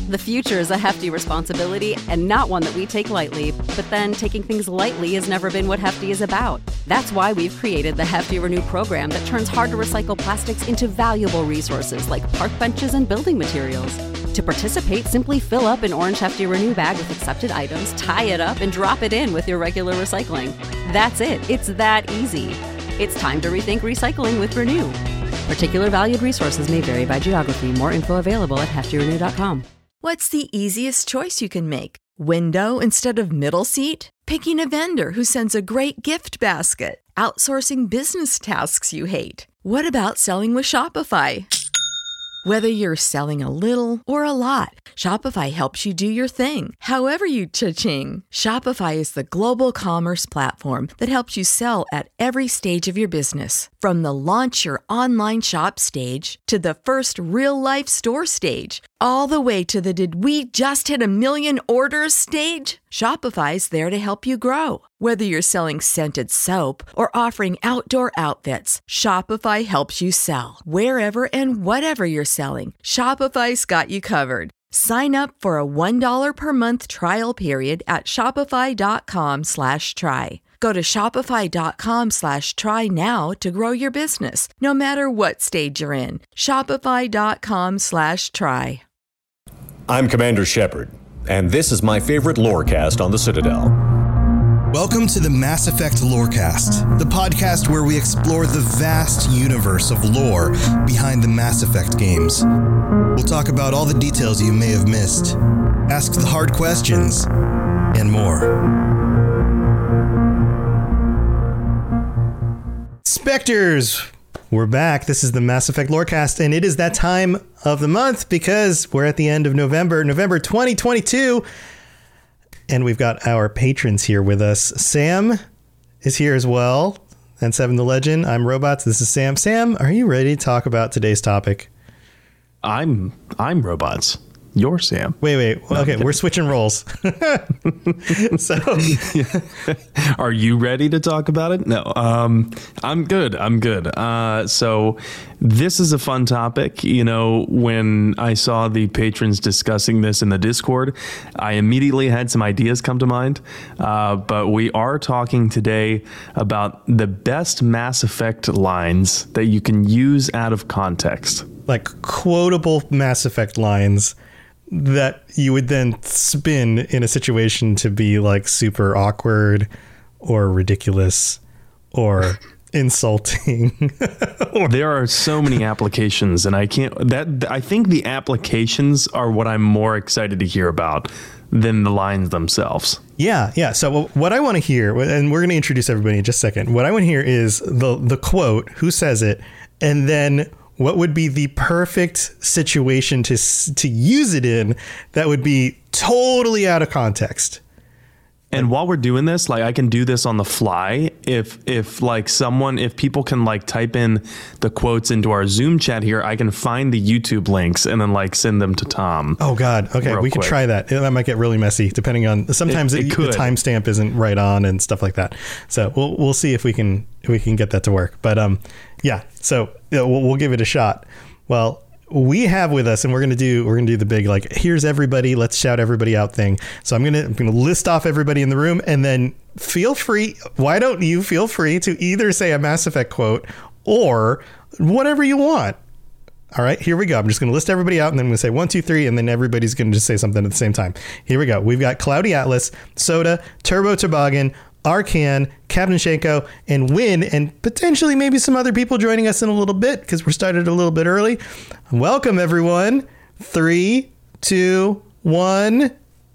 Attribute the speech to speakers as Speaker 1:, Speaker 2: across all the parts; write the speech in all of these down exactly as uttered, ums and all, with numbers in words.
Speaker 1: The future is a hefty responsibility and not one that we take lightly, but then taking things lightly has never been what Hefty is about. That's why we've created the Hefty Renew program that turns hard-to-recycle plastics into valuable resources like park benches and building materials. To participate, simply fill up an orange Hefty Renew bag with accepted items, tie it up, and drop it in with your regular recycling. That's it. It's that easy. It's time to rethink recycling with Renew. Particular valued resources may vary by geography. More info available at hefty renew dot com.
Speaker 2: What's the easiest choice you can make? Window instead of middle seat? Picking a vendor who sends a great gift basket? Outsourcing business tasks you hate? What about selling with Shopify? Whether you're selling a little or a lot, Shopify helps you do your thing, however you cha-ching. Shopify is the global commerce platform that helps you sell at every stage of your business. From the launch your online shop stage to the first real-life store stage, all the way to the did we just hit a million orders stage. Shopify's there to help you grow. Whether you're selling scented soap or offering outdoor outfits, Shopify helps you sell. Wherever and whatever you're selling, Shopify's got you covered. Sign up for a one dollar per month trial period at shopify.com slash try. Go to shopify.com slash try now to grow your business, no matter what stage you're in. Shopify.com slash try.
Speaker 3: I'm Commander Shepard, and this is my favorite lorecast on the Citadel.
Speaker 4: Welcome to the Mass Effect Lorecast, the podcast where we explore the vast universe of lore behind the Mass Effect games. We'll talk about all the details you may have missed, ask the hard questions, and more.
Speaker 5: Spectres, we're back. This is the Mass Effect Lorecast, and it is that time of the month because we're at the end of November, November twenty twenty-two. And we've got our patrons here with us. Sam is here as well. And Seven the Legend. I'm Robots. This is Sam. Sam, are you ready to talk about today's topic?
Speaker 6: I'm I'm Robots. You're Sam.
Speaker 5: Wait, wait. No, okay, we're switching roles. So,
Speaker 6: are you ready to talk about it? No, um, I'm good. I'm good. Uh, so this is a fun topic. You know, when I saw the patrons discussing this in the Discord, I immediately had some ideas come to mind. Uh, but we are talking today about the best Mass Effect lines that you can use out of context.
Speaker 5: Like quotable Mass Effect lines that you would then spin in a situation to be like super awkward or ridiculous or insulting.
Speaker 6: Or there are so many applications, and I can't that I think the applications are what I'm more excited to hear about than the lines themselves.
Speaker 5: Yeah, yeah. So what I want to hear, and we're going to introduce everybody in just a second. What I want to hear is the the quote, who says it, and then what would be the perfect situation to to use it in that would be totally out of context?
Speaker 6: And while we're doing this, like I can do this on the fly. If if like someone, if people can like type in the quotes into our Zoom chat here, I can find the YouTube links and then like send them to Tom.
Speaker 5: Oh God. Okay. We could try that. That might get really messy depending on sometimes it, it the timestamp isn't right on and stuff like that. So we'll we'll see if we can if we can get that to work. But um yeah. So yeah, we'll, we'll give it a shot. Well, we have with us, and we're gonna do we're gonna do the big like here's everybody, let's shout everybody out thing. So I'm gonna I'm gonna list off everybody in the room, and then feel free. Why don't you feel free to either say a Mass Effect quote or whatever you want. All right, here we go. I'm just gonna list everybody out, and then I'm gonna say one, two, three, and then everybody's gonna just say something at the same time. Here we go. We've got Cloudy Atlas, Soda, Turbo Toboggan, Arcan, Captain Shanko, and Win, and potentially maybe some other people joining us in a little bit because we're started a little bit early. Welcome, everyone. Three, two, one.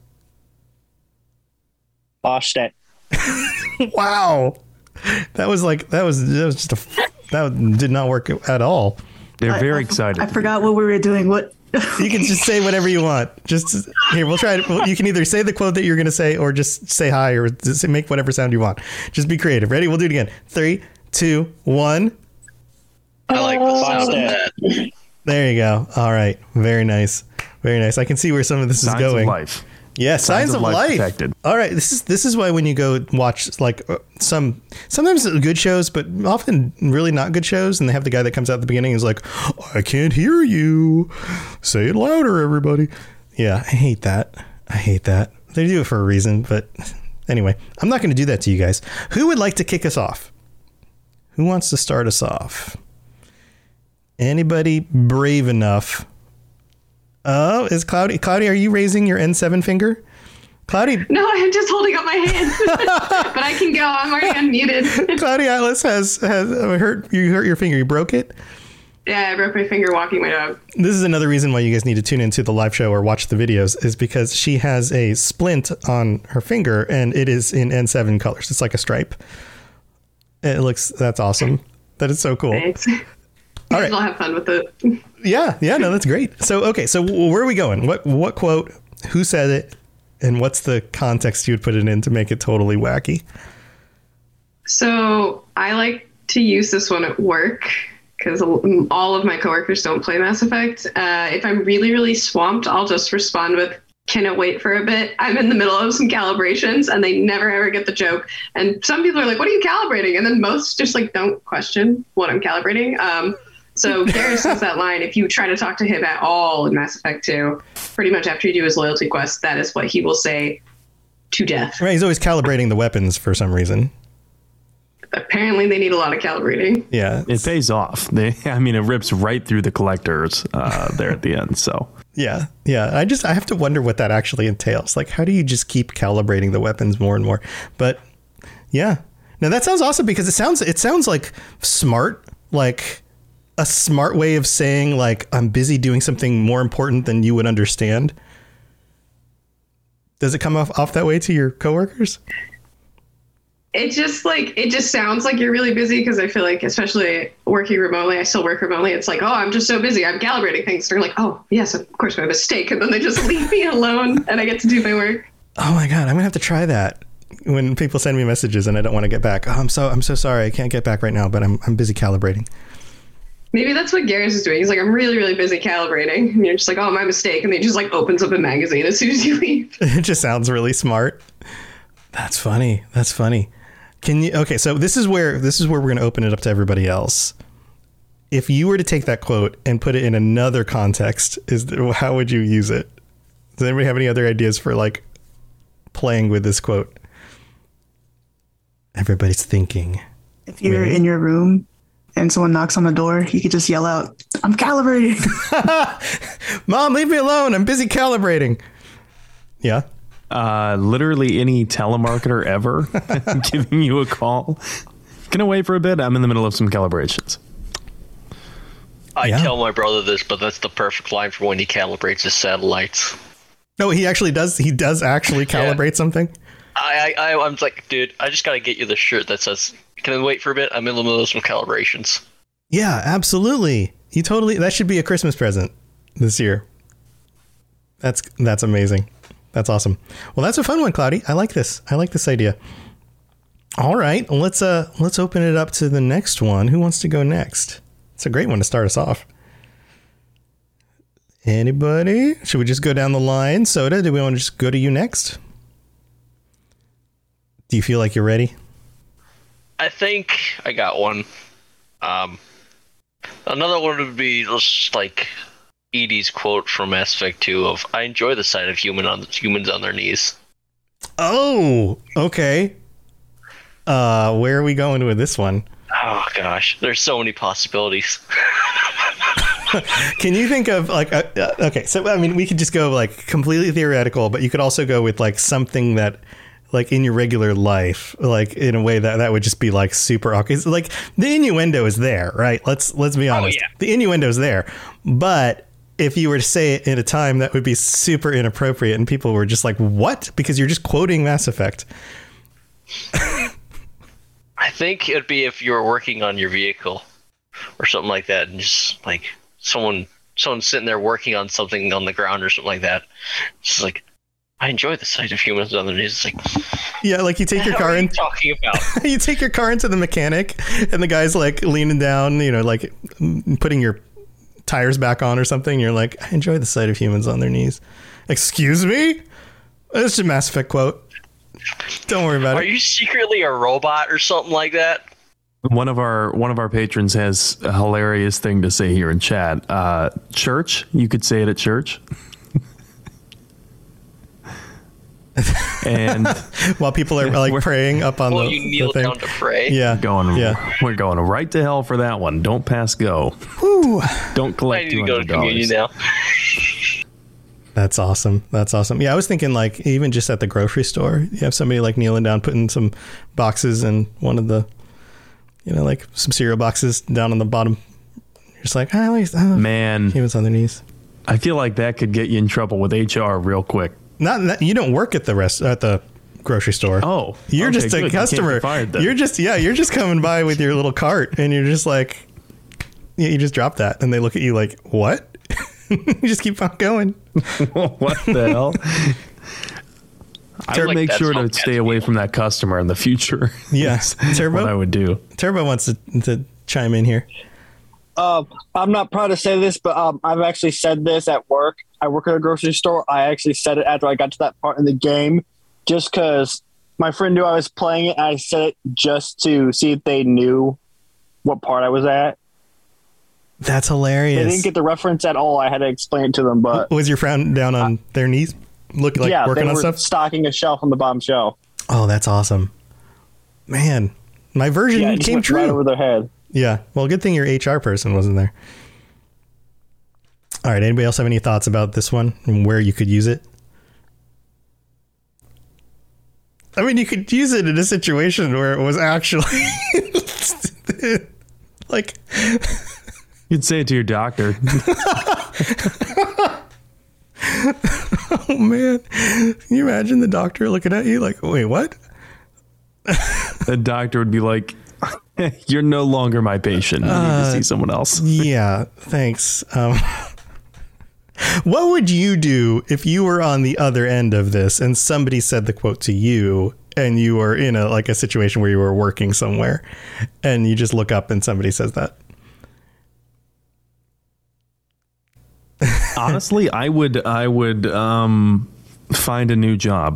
Speaker 7: Lost it.
Speaker 5: Wow. That was like, that was, that was just a, that did not work at all.
Speaker 6: They're very
Speaker 8: I, I,
Speaker 6: excited.
Speaker 8: I forgot what we were doing. What?
Speaker 5: You can just say whatever you want. Just here, we'll try it. You can either say the quote that you're going to say or just say hi or just make whatever sound you want. Just be creative. Ready? We'll do it again. Three, two, one.
Speaker 7: I like the sound of that.
Speaker 5: There you go. All right. Very nice. Very nice. I can see where some of this
Speaker 6: Signs
Speaker 5: is going.
Speaker 6: Of life.
Speaker 5: Yeah, signs, signs of, of life. life. Detected. All right, this is this is why when you go watch like uh, some sometimes good shows, but often really not good shows, and they have the guy that comes out at the beginning and is like, "I can't hear you. Say it louder, everybody." Yeah, I hate that. I hate that. They do it for a reason, but anyway, I'm not going to do that to you guys. Who would like to kick us off? Who wants to start us off? Anybody brave enough? Oh, is Cloudy? Cloudy, are you raising your N seven finger? Cloudy?
Speaker 8: No, I'm just holding up my hand. But I can go. I'm already unmuted.
Speaker 5: Cloudy Atlas has has hurt. You hurt your finger. You broke it.
Speaker 8: Yeah, I broke my finger walking my dog.
Speaker 5: This is another reason why you guys need to tune into the live show or watch the videos, is because she has a splint on her finger and it is in N seven colors. It's like a stripe. It looks, that's awesome. That is so cool.
Speaker 8: Thanks.
Speaker 5: All right.
Speaker 8: I'll have fun with it.
Speaker 5: Yeah, yeah, no, that's great. So, okay, so where are we going? What what quote, who said it, and what's the context you would put it in to make it totally wacky?
Speaker 8: So I like to use this one at work, because all of my coworkers don't play Mass Effect. Uh, if I'm really, really swamped, I'll just respond with, "Can it wait for a bit? I'm in the middle of some calibrations," and they never ever get the joke. And some people are like, "What are you calibrating?" And then most just like don't question what I'm calibrating. Um, so Garrus says that line. If you try to talk to him at all in Mass Effect two, pretty much after you do his loyalty quest, that is what he will say to death.
Speaker 5: Right, he's always calibrating the weapons for some reason.
Speaker 8: Apparently they need a lot of calibrating.
Speaker 5: Yeah.
Speaker 6: It pays off. They, I mean, it rips right through the collectors uh, there at the end. So
Speaker 5: yeah, yeah. I just, I have to wonder what that actually entails. Like, how do you just keep calibrating the weapons more and more? But yeah, now that sounds awesome, because it sounds, it sounds like smart, like a smart way of saying, like, I'm busy doing something more important than you would understand. Does it come off, off that way to your coworkers?
Speaker 8: It just like, it just sounds like you're really busy, because I feel like, especially working remotely, I still work remotely. It's like, oh, I'm just so busy. I'm calibrating things. They're like, oh, yes, of course, my mistake. And then they just leave me alone and I get to do my work.
Speaker 5: Oh my God. I'm gonna have to try that when people send me messages and I don't want to get back. Oh, I'm so, I'm so sorry. I can't get back right now, but I'm, I'm busy calibrating.
Speaker 8: Maybe that's what Garrus is doing. He's like, I'm really, really busy calibrating. And you're just like, oh, my mistake. And then he just like opens up a magazine as soon as you leave.
Speaker 5: It just sounds really smart. That's funny. That's funny. Can you, okay, so this is where, this is where we're going to open it up to everybody else. If you were to take that quote and put it in another context, is how would you use it? Does anybody have any other ideas for like playing with this quote? Everybody's thinking.
Speaker 9: If you're
Speaker 5: Maybe.
Speaker 9: in your room and someone knocks on the door, you could just yell out, "I'm calibrating."
Speaker 5: Mom, leave me alone. I'm busy calibrating. Yeah.
Speaker 6: Uh, literally any telemarketer ever giving you a call. Gonna wait for a bit. I'm in the middle of some calibrations.
Speaker 7: I
Speaker 5: Yeah.
Speaker 7: tell my brother this, but that's the perfect line for when he calibrates his satellites.
Speaker 5: No, he actually does. He does actually calibrate yeah. something.
Speaker 7: I, I, I, I'm like, dude, I just gotta get you the shirt that says, "Can I wait for a bit? I'm in the middle of some calibrations."
Speaker 5: Yeah, absolutely. You totally. That should be a Christmas present this year. That's that's amazing. That's awesome. Well, that's a fun one, Cloudy. I like this. I like this idea. All right, let's uh let's open it up to the next one. Who wants to go next? It's a great one to start us off. Anybody? Should we just go down the line? Soda, do we want to just go to you next? Do you feel like you're ready?
Speaker 7: I think I got one. Um, another one would be just like Edie's quote from Mass Effect two of, "I enjoy the sight of human on humans on their knees."
Speaker 5: Oh, okay. Uh, where are we going with this one?
Speaker 7: Oh gosh, there's so many possibilities.
Speaker 5: Can you think of like, uh, uh, okay, so I mean, we could just go like completely theoretical, but you could also go with like something that like in your regular life, like in a way that that would just be like super awkward. It's like the innuendo is there, right? Let's, let's be honest.
Speaker 7: Oh, yeah.
Speaker 5: The innuendo is there, but if you were to say it in a time that would be super inappropriate and people were just like, what? Because you're just quoting Mass Effect.
Speaker 7: I think it'd be if you were working on your vehicle or something like that, and just like someone someone sitting there working on something on the ground or something like that. It's like, "I enjoy the sight of humans on their knees." It's like,
Speaker 5: yeah, like you take your car in.
Speaker 7: Talking about
Speaker 5: you take your car into the mechanic, and the guy's like leaning down, you know, like putting your tires back on or something. You're like, "I enjoy the sight of humans on their knees." Excuse me? That's a Mass Effect quote. Don't worry about
Speaker 7: Are
Speaker 5: it.
Speaker 7: Are you secretly a robot or something like that?
Speaker 6: One of our one of our patrons has a hilarious thing to say here in chat. Uh, church, you could say it at church. And
Speaker 5: while people are like praying up on
Speaker 7: well,
Speaker 5: the,
Speaker 7: you kneel
Speaker 5: the thing.
Speaker 7: down to pray.
Speaker 5: Yeah,
Speaker 6: going.
Speaker 5: Yeah,
Speaker 6: we're going right to hell for that one. Don't pass go.
Speaker 5: Whew.
Speaker 6: Don't collect
Speaker 7: I need
Speaker 6: two
Speaker 7: to go
Speaker 6: hundred
Speaker 7: to communion
Speaker 6: dollars.
Speaker 7: now.
Speaker 5: That's awesome. That's awesome. Yeah, I was thinking like even just at the grocery store, you have somebody like kneeling down, putting some boxes in one of the, you know, like some cereal boxes down on the bottom. You're just like, oh, at least, oh.
Speaker 6: Man,
Speaker 5: he was on their knees.
Speaker 6: I feel like that could get you in trouble with H R real quick.
Speaker 5: Not that you don't work at the rest at the grocery store.
Speaker 6: Oh,
Speaker 5: you're
Speaker 6: okay,
Speaker 5: just a
Speaker 6: good.
Speaker 5: customer.
Speaker 6: You can't be fired,
Speaker 5: you're just yeah, you're just coming by with your little cart, and you're just like, yeah, you just drop that, and they look at you like, what? You just keep on going.
Speaker 6: What the hell? I would
Speaker 7: like
Speaker 6: make
Speaker 7: that
Speaker 6: sure to
Speaker 7: small
Speaker 6: stay away from that customer in the future.
Speaker 5: Yes, Turbo.
Speaker 6: What I would do.
Speaker 5: Turbo wants to, to chime in here.
Speaker 10: Uh, I'm not proud to say this, but um, I've actually said this at work. I work at a grocery store. I actually said it after I got to that part in the game, just because my friend knew I was playing it. And I said it just to see if they knew what part I was at.
Speaker 5: That's hilarious.
Speaker 10: They didn't get the reference at all. I had to explain it to them. But
Speaker 5: was your friend down on uh, their knees, look like
Speaker 10: yeah,
Speaker 5: working
Speaker 10: they
Speaker 5: on
Speaker 10: were
Speaker 5: stuff?
Speaker 10: Stocking a shelf on the bottom shelf.
Speaker 5: Oh, that's awesome, man! My version
Speaker 10: yeah, it
Speaker 5: came
Speaker 10: went
Speaker 5: true.
Speaker 10: Right over their head.
Speaker 5: Yeah. Well, good thing your H R person wasn't there. All right. Anybody else have any thoughts about this one and where you could use it? I mean, you could use it in a situation where it was actually like.
Speaker 6: You'd say it to your doctor.
Speaker 5: Oh, man. Can you imagine the doctor looking at you like, wait, what?
Speaker 6: The doctor would be like, you're no longer my patient. You need
Speaker 5: Uh,
Speaker 6: to see someone else.
Speaker 5: Yeah, thanks. Um, what would you do if you were on the other end of this and somebody said the quote to you and you were in a like a situation where you were working somewhere and you just look up and somebody says that?
Speaker 6: Honestly, I would I would um, find a new job.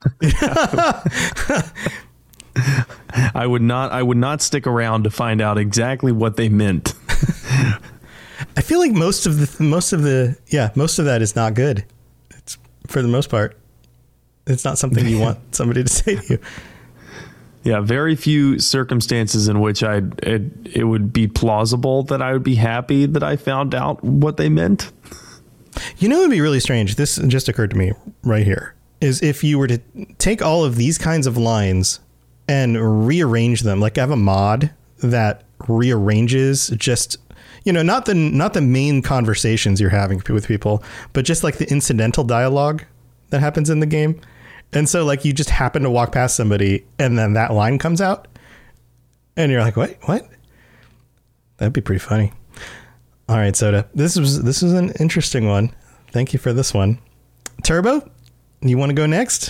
Speaker 6: I would not I would not stick around to find out exactly what they meant.
Speaker 5: I feel like most of the most of the yeah, most of that is not good. It's for the most part. It's not something you want somebody to say to you.
Speaker 6: Yeah, very few circumstances in which I'd it, it would be plausible that I would be happy that I found out what they meant.
Speaker 5: You know, it would be really strange. This just occurred to me right here. Is if you were to take all of these kinds of lines and rearrange them, like I have a mod that rearranges just, you know, not the not the main conversations you're having with people, but just like the incidental dialogue that happens in the game. And so like you just happen to walk past somebody and then that line comes out and you're like, what, what? That'd be pretty funny. All right, Soda, this was, this was an interesting one. Thank you for this one. Turbo, you want to go next?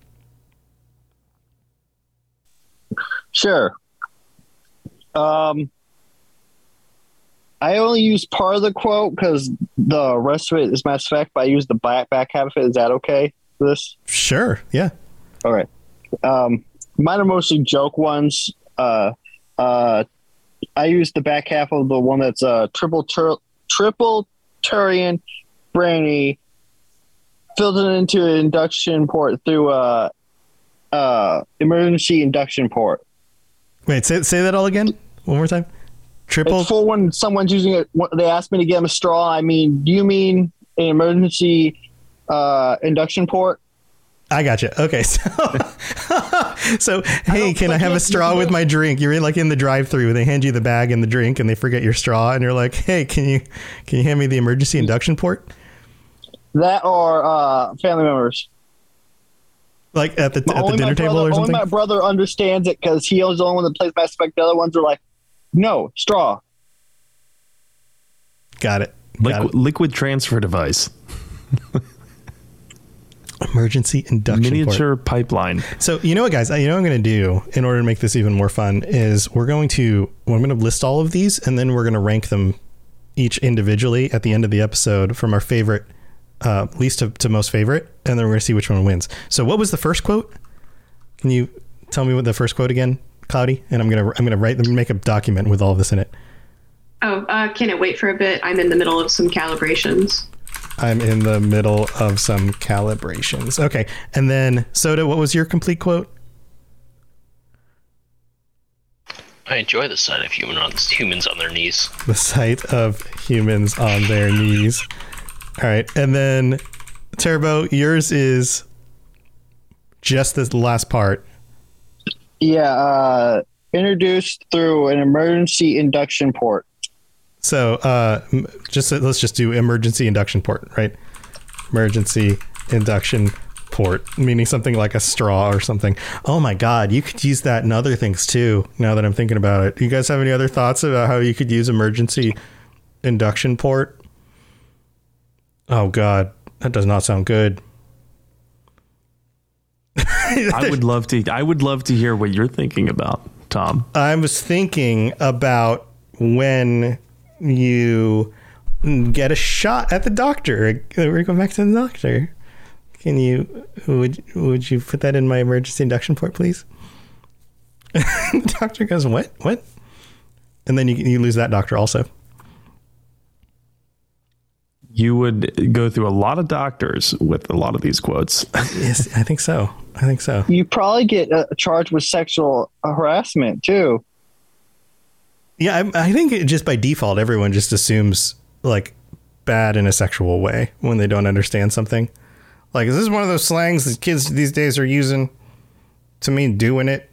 Speaker 10: Sure. Um, I only use part of the quote because the rest of it is Mass Effect, but I use the back, back half of it. Is that okay for this?
Speaker 5: Sure, yeah.
Speaker 10: All right. Um, mine are mostly joke ones. Uh, uh, I use the back half of the one that's uh, triple tur- triple Turian brainy, filled it into an induction port through a uh, uh, emergency induction port.
Speaker 5: Wait, say say that all again one more time. Triple
Speaker 10: it's for when someone's using it. They asked me to get them a straw. I mean, do you mean an emergency uh, induction port?
Speaker 5: I got you. Okay, so so hey, can I have a straw with my drink? You're in like in the drive-through. They hand you the bag and the drink, and they forget your straw, and you're like, hey, can you can you hand me the emergency induction port?
Speaker 10: That or uh, family members.
Speaker 5: Like at the at
Speaker 10: only
Speaker 5: the dinner table
Speaker 10: brother,
Speaker 5: or something?
Speaker 10: Only my brother understands it because he was the only one that plays Mass Effect. The other ones are like, no, straw.
Speaker 5: Got it. Got
Speaker 6: Liquid,
Speaker 5: it.
Speaker 6: liquid transfer device.
Speaker 5: Emergency induction
Speaker 6: miniature
Speaker 5: port.
Speaker 6: pipeline.
Speaker 5: So you know what, guys? You know what I'm going to do in order to make this even more fun is we're going to well, I'm going to list all of these and then we're going to rank them each individually at the end of the episode from our favorite, uh, least to, to most favorite, and then we're going to see which one wins. So what was the first quote? Can you tell me what the first quote again, Cloudy? And I'm gonna I'm gonna write them, make a document with all of this in it.
Speaker 8: Oh, uh, can it wait for a bit? I'm in the middle of some calibrations.
Speaker 5: I'm in the middle of some calibrations. Okay. And then, Soda, what was your complete quote?
Speaker 7: I enjoy the sight of human on, humans on their knees.
Speaker 5: The sight of humans on their knees. All right. And then, Turbo, yours is just this last part.
Speaker 10: Yeah. Uh, introduced through an emergency induction port.
Speaker 5: So uh, just let's just do emergency induction port, right? Emergency induction port, meaning something like a straw or something. Oh my God, you could use that in other things too, now that I'm thinking about it. You guys have any other thoughts about how you could use emergency induction port? Oh God, that does not sound good.
Speaker 6: I would love to. I would love to hear what you're thinking about, Tom.
Speaker 5: I was thinking about when you get a shot at the doctor. We're going back to the doctor. Can you, would, would you put that in my emergency induction port, please? The doctor goes, what? What? And then you, you lose that doctor also.
Speaker 6: You would go through a lot of doctors with a lot of these quotes.
Speaker 5: Yes, I think so. I think so.
Speaker 10: You probably get uh, charged with sexual harassment too.
Speaker 5: Yeah, I, I think it just by default, everyone just assumes like bad in a sexual way when they don't understand something. Like, is this one of those slangs that kids these days are using to mean doing it?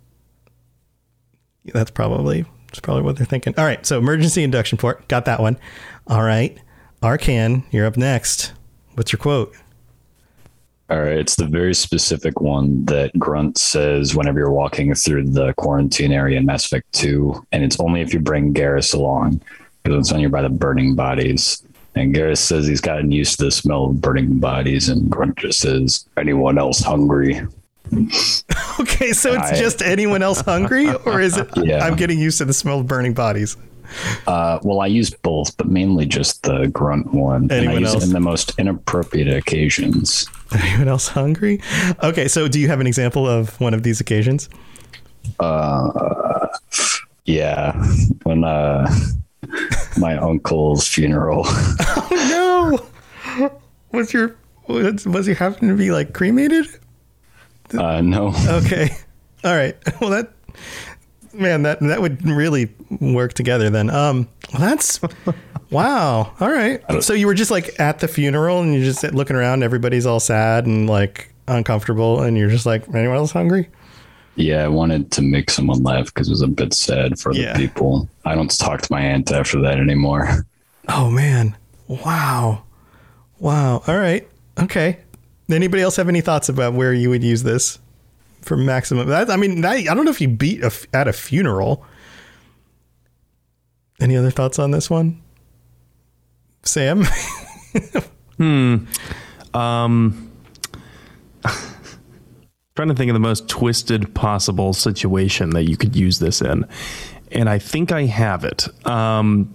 Speaker 5: That's probably that's probably what they're thinking. All right, so emergency induction port, got that one. All right, Arcan, you're up next. What's your quote?
Speaker 11: All right, it's the very specific one that Grunt says whenever you're walking through the quarantine area in Mass Effect two, and it's only if you bring Garrus along, because it's when you're by the burning bodies. And Garrus says he's gotten used to the smell of burning bodies, and Grunt just says, anyone else hungry?
Speaker 5: Okay, so it's I, just anyone else hungry, or is it yeah. I'm getting used to the smell of burning bodies?
Speaker 11: Uh, well, I use both, but mainly just the Grunt one.
Speaker 5: Anyone
Speaker 11: and I use
Speaker 5: else?
Speaker 11: it in the most inappropriate occasions.
Speaker 5: Anyone else hungry? Okay, so do you have an example of one of these occasions?
Speaker 11: Uh, yeah, when uh, my uncle's funeral.
Speaker 5: Oh no! Was your was, was he happen to be like cremated?
Speaker 11: Uh, no.
Speaker 5: Okay, all right. Well, that. Man, that that would really work together then. Um, well, that's wow. All right. So you were just like at the funeral and you're just looking around. Everybody's all sad and like uncomfortable, and you're just like, anyone else hungry?
Speaker 11: Yeah, I wanted to make someone laugh because it was a bit sad for
Speaker 5: yeah.
Speaker 11: the people. I don't talk to my aunt after that anymore.
Speaker 5: Oh man! Wow! Wow! All right. Okay. Anybody else have any thoughts about where you would use this? For maximum, that, I mean, that, I don't know if you beat a, at a funeral. Any other thoughts on this one, Sam?
Speaker 6: hmm. Um. Trying to think of the most twisted possible situation that you could use this in, and I think I have it. Um.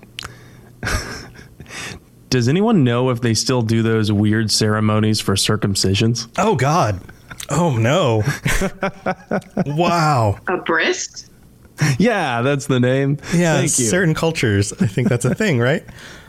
Speaker 6: Does anyone know if they still do those weird ceremonies for circumcisions?
Speaker 5: Oh God. Oh no. Wow.
Speaker 8: A bris?
Speaker 6: Yeah, that's the name.
Speaker 5: Yeah,
Speaker 6: Thank you.
Speaker 5: Certain cultures, I think that's a thing, right?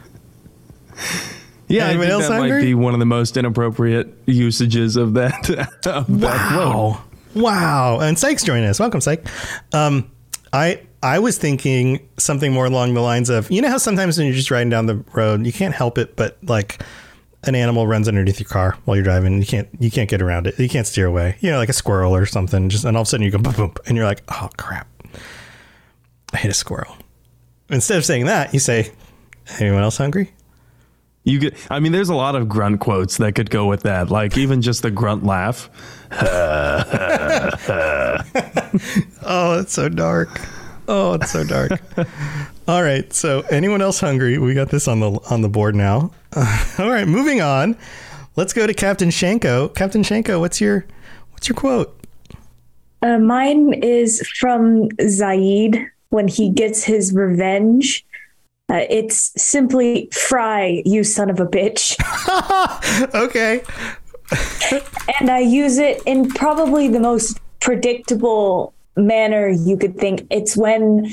Speaker 6: Yeah,
Speaker 5: Anyone
Speaker 6: I think
Speaker 5: else
Speaker 6: that
Speaker 5: hungry?
Speaker 6: might be one of the most inappropriate usages of that. of
Speaker 5: wow.
Speaker 6: that quote.
Speaker 5: Wow. And Sykes joining us. Welcome, Syke. Um, I I was thinking something more along the lines of, you know how sometimes when you're just riding down the road, you can't help it, but like an animal runs underneath your car while you're driving. And you can't you can't get around it. You can't steer away. You know, like a squirrel or something. Just and all of a sudden you go boom, boom, and you're like, oh crap, I hit a squirrel. Instead of saying that, you say, anyone else hungry?
Speaker 6: You get. I mean, there's a lot of Grunt quotes that could go with that. Like even just the Grunt laugh.
Speaker 5: Oh, it's so dark. Oh, it's so dark. All right. So anyone else hungry? We got this on the on the board now. Uh, all right. Moving on. Let's go to Captain Shanko. Captain Shanko, what's your what's your quote?
Speaker 12: Uh, mine is from Zaid when he gets his revenge. Uh, it's simply "Fry, you son of a bitch."
Speaker 5: Okay.
Speaker 12: And I use it in probably the most predictable manner you could think. It's when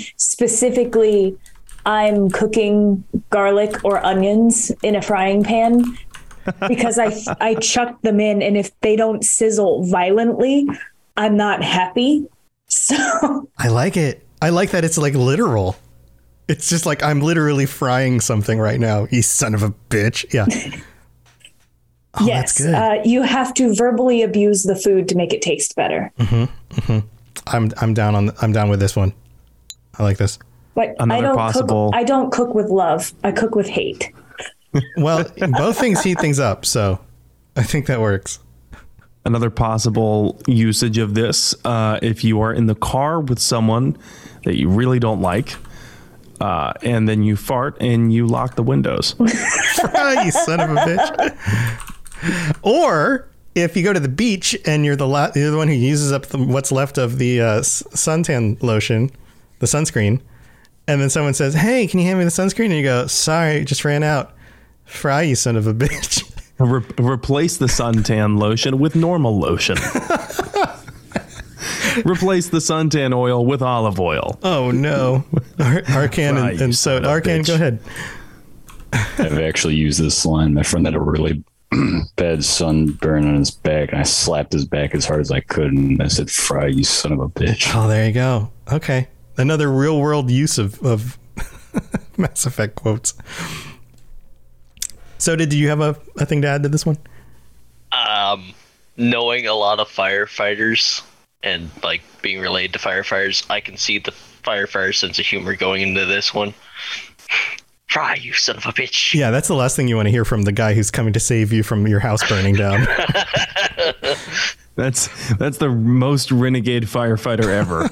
Speaker 12: specifically I'm cooking garlic or onions in a frying pan because I I chuck them in, and if they don't sizzle violently, I'm not happy. So
Speaker 5: I like it. I like that it's like literal. It's just like I'm literally frying something right now. You son of a bitch. Yeah. Oh,
Speaker 12: yes,
Speaker 5: that's good.
Speaker 12: Uh, you have to verbally abuse the food to make it taste better.
Speaker 5: Mm-hmm, mm-hmm. I'm I'm down on I'm down with this one. I like this.
Speaker 12: But
Speaker 6: Another
Speaker 12: I don't
Speaker 6: possible-
Speaker 12: cook. I don't cook with love. I cook with hate.
Speaker 5: Well, both things heat things up, so I think that works.
Speaker 6: Another possible usage of this, uh, if you are in the car with someone that you really don't like, uh, and then you fart and you lock the windows.
Speaker 5: You son of a bitch. Or if you go to the beach and you're the la- you're the one who uses up the, what's left of the uh, suntan lotion, the sunscreen, and then someone says, "Hey, can you hand me the sunscreen?" And you go, "Sorry, it just ran out." Fry, you son of a bitch.
Speaker 6: Re- replace the suntan lotion with normal lotion. Replace the suntan oil with olive oil.
Speaker 5: Oh no, Ar- Arcan and, and so Arcan, go ahead.
Speaker 11: I've actually used this line. My friend had a really bad sunburn on his back, and I slapped his back as hard as I could, and I said, "Fry, you son of a bitch."
Speaker 5: Oh, there you go. Okay, another real world use of of Mass Effect quotes. So, did you have a, a thing to add to this one?
Speaker 7: Um, knowing a lot of firefighters and like being related to firefighters, I can see the firefighter sense of humor going into this one. Fry, you son of a bitch.
Speaker 5: Yeah, that's the last thing you want to hear from the guy who's coming to save you from your house burning down.
Speaker 6: That's that's the most renegade firefighter ever.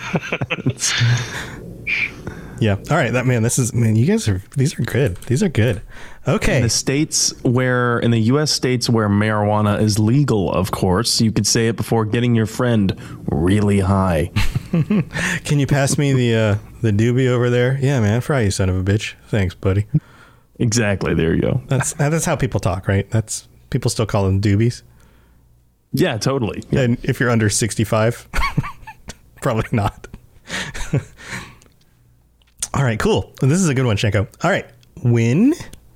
Speaker 5: Yeah. All right. That man, this is man. You guys are these are good. These are good. Okay.
Speaker 6: In the states where in the U S states where marijuana is legal, of course, you could say it before getting your friend really high.
Speaker 5: Can you pass me the uh, the doobie over there? Yeah, man. Fry, you son of a bitch. Thanks, buddy.
Speaker 6: Exactly. There you go.
Speaker 5: That's that's how people talk, right? That's people still call them doobies.
Speaker 6: Yeah, totally. Yeah.
Speaker 5: And if you're under sixty-five, probably not. All right, cool. This is a good one, Shenko. All right, Win.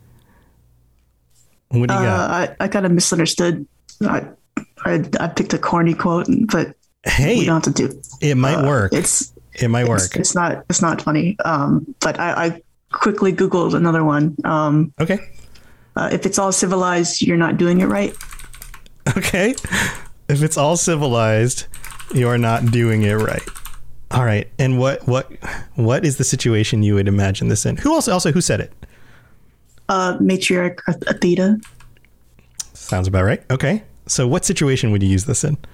Speaker 5: What do you
Speaker 9: uh,
Speaker 5: got?
Speaker 9: I, I kind of misunderstood. I, I I picked a corny quote, but
Speaker 5: hey,
Speaker 9: we don't have to do.
Speaker 5: It might
Speaker 9: uh,
Speaker 5: work.
Speaker 9: It's
Speaker 5: it might
Speaker 9: it's,
Speaker 5: work.
Speaker 9: It's not it's not funny. Um, but I, I quickly Googled another one. Um,
Speaker 5: okay.
Speaker 9: Uh, if it's all civilized, you're not doing it right.
Speaker 5: Okay. If it's all civilized, you're not doing it right. All right. And what what what is the situation you would imagine this in? Who also also who said it?
Speaker 9: Uh, matriarch Athena.
Speaker 5: Sounds about right. Okay. So what situation would you use this in?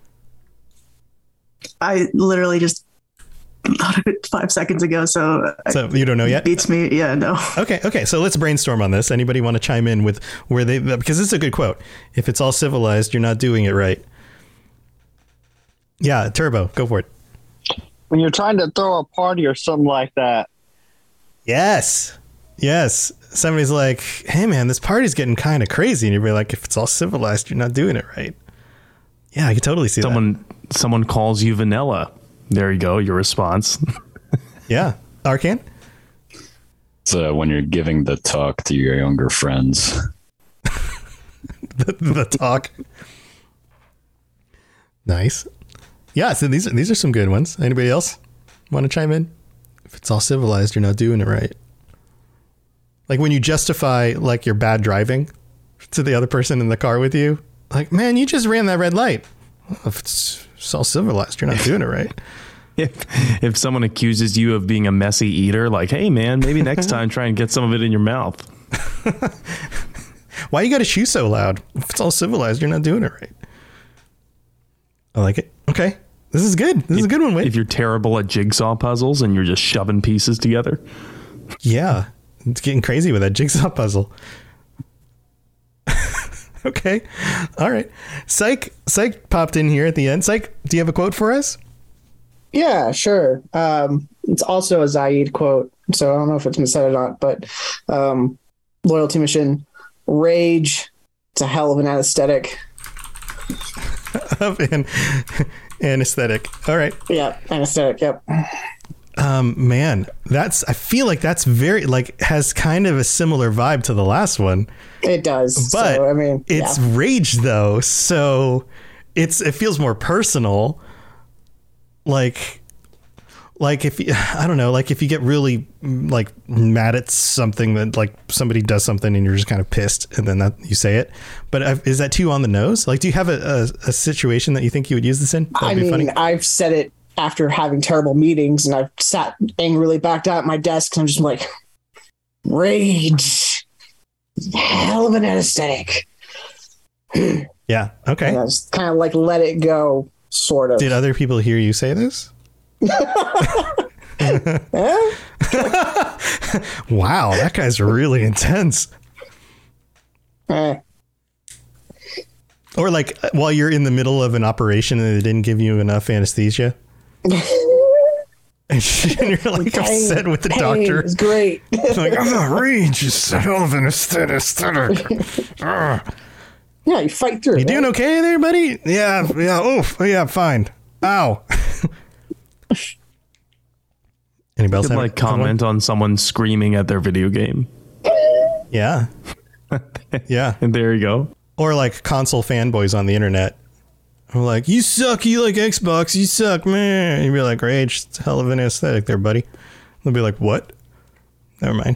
Speaker 9: I literally just thought of it five seconds ago. So
Speaker 5: so you don't know yet?
Speaker 9: Beats me. Yeah. No.
Speaker 5: Okay. Okay. So let's brainstorm on this. Anybody want to chime in with where they because this is a good quote. If it's all civilized, you're not doing it right. Yeah. Turbo. Go for it.
Speaker 10: When you're trying to throw a party or something like that.
Speaker 5: Yes. Yes. Somebody's like, hey, man, this party's getting kind of crazy. And you'd be like, if it's all civilized, you're not doing it right. Yeah, I can totally see
Speaker 6: someone,
Speaker 5: that.
Speaker 6: Someone calls you vanilla. There you go. Your response.
Speaker 5: Yeah. Arcan?
Speaker 11: So when you're giving the talk to your younger friends.
Speaker 5: the, the talk. Nice. Yeah, so these are, these are some good ones. Anybody else want to chime in? If it's all civilized, you're not doing it right. Like when you justify like your bad driving to the other person in the car with you, like, man, you just ran that red light. Well, if it's, it's all civilized, you're not doing it right.
Speaker 6: If if someone accuses you of being a messy eater, like, hey, man, maybe next time try and get some of it in your mouth.
Speaker 5: Why you got to chew so loud? If it's all civilized, you're not doing it right. I like it. Okay. This is good. This
Speaker 6: if,
Speaker 5: is a good one, Wade.
Speaker 6: If you're terrible at jigsaw puzzles and you're just shoving pieces together.
Speaker 5: Yeah. It's getting crazy with that jigsaw puzzle. Okay. All right. Psych, Psych popped in here at the end. Psych, do you have a quote for us?
Speaker 13: Yeah, sure. Um, it's also a Zaid quote, so I don't know if it's been said or not, but um, loyalty mission, rage, it's a hell of an anesthetic.
Speaker 5: Of an anesthetic. All right.
Speaker 13: Yeah, anesthetic, yep.
Speaker 5: Um, man, that's, I feel like that's very, like, has kind of a similar vibe to the last one.
Speaker 13: It does.
Speaker 5: But
Speaker 13: so, I mean,
Speaker 5: it's
Speaker 13: yeah.
Speaker 5: rage though. So it's, it feels more personal. Like, like if you, I don't know, like if you get really like mad at something that like somebody does something and you're just kind of pissed and then that you say it, but uh, is that too on the nose? Like, do you have a, a, a situation that you think you would use this in? That'd
Speaker 13: I
Speaker 5: be
Speaker 13: mean,
Speaker 5: funny.
Speaker 13: I've said it after having terrible meetings and I've sat angrily backed out at my desk and I'm just like, rage, hell of an anesthetic.
Speaker 5: Yeah. Okay.
Speaker 13: And I just kind of like let it go, sort of.
Speaker 5: Did other people hear you say this? Wow, that guy's really intense.
Speaker 13: Eh.
Speaker 5: Or like while you're in the middle of an operation and they didn't give you enough anesthesia. And you're like
Speaker 13: Pain,
Speaker 5: upset with the
Speaker 13: pain
Speaker 5: doctor.
Speaker 13: is great.
Speaker 5: Like, I'm not rage, it's a hell of an aesthetic.
Speaker 13: Yeah, you fight through.
Speaker 5: You
Speaker 13: it,
Speaker 5: doing
Speaker 13: right?
Speaker 5: okay there, buddy? Yeah, yeah, oof, yeah, fine. Ow. Anybody else
Speaker 6: Could
Speaker 5: have
Speaker 6: like
Speaker 5: a- have one?
Speaker 6: comment on someone screaming at their video game.
Speaker 5: Yeah. Yeah.
Speaker 6: And there you go.
Speaker 5: Or like console fanboys on the internet. I'm like, you suck, you like Xbox, you suck, man. You'd be like, rage, it's a hell of an aesthetic there, buddy. They'll be like, what? Never mind.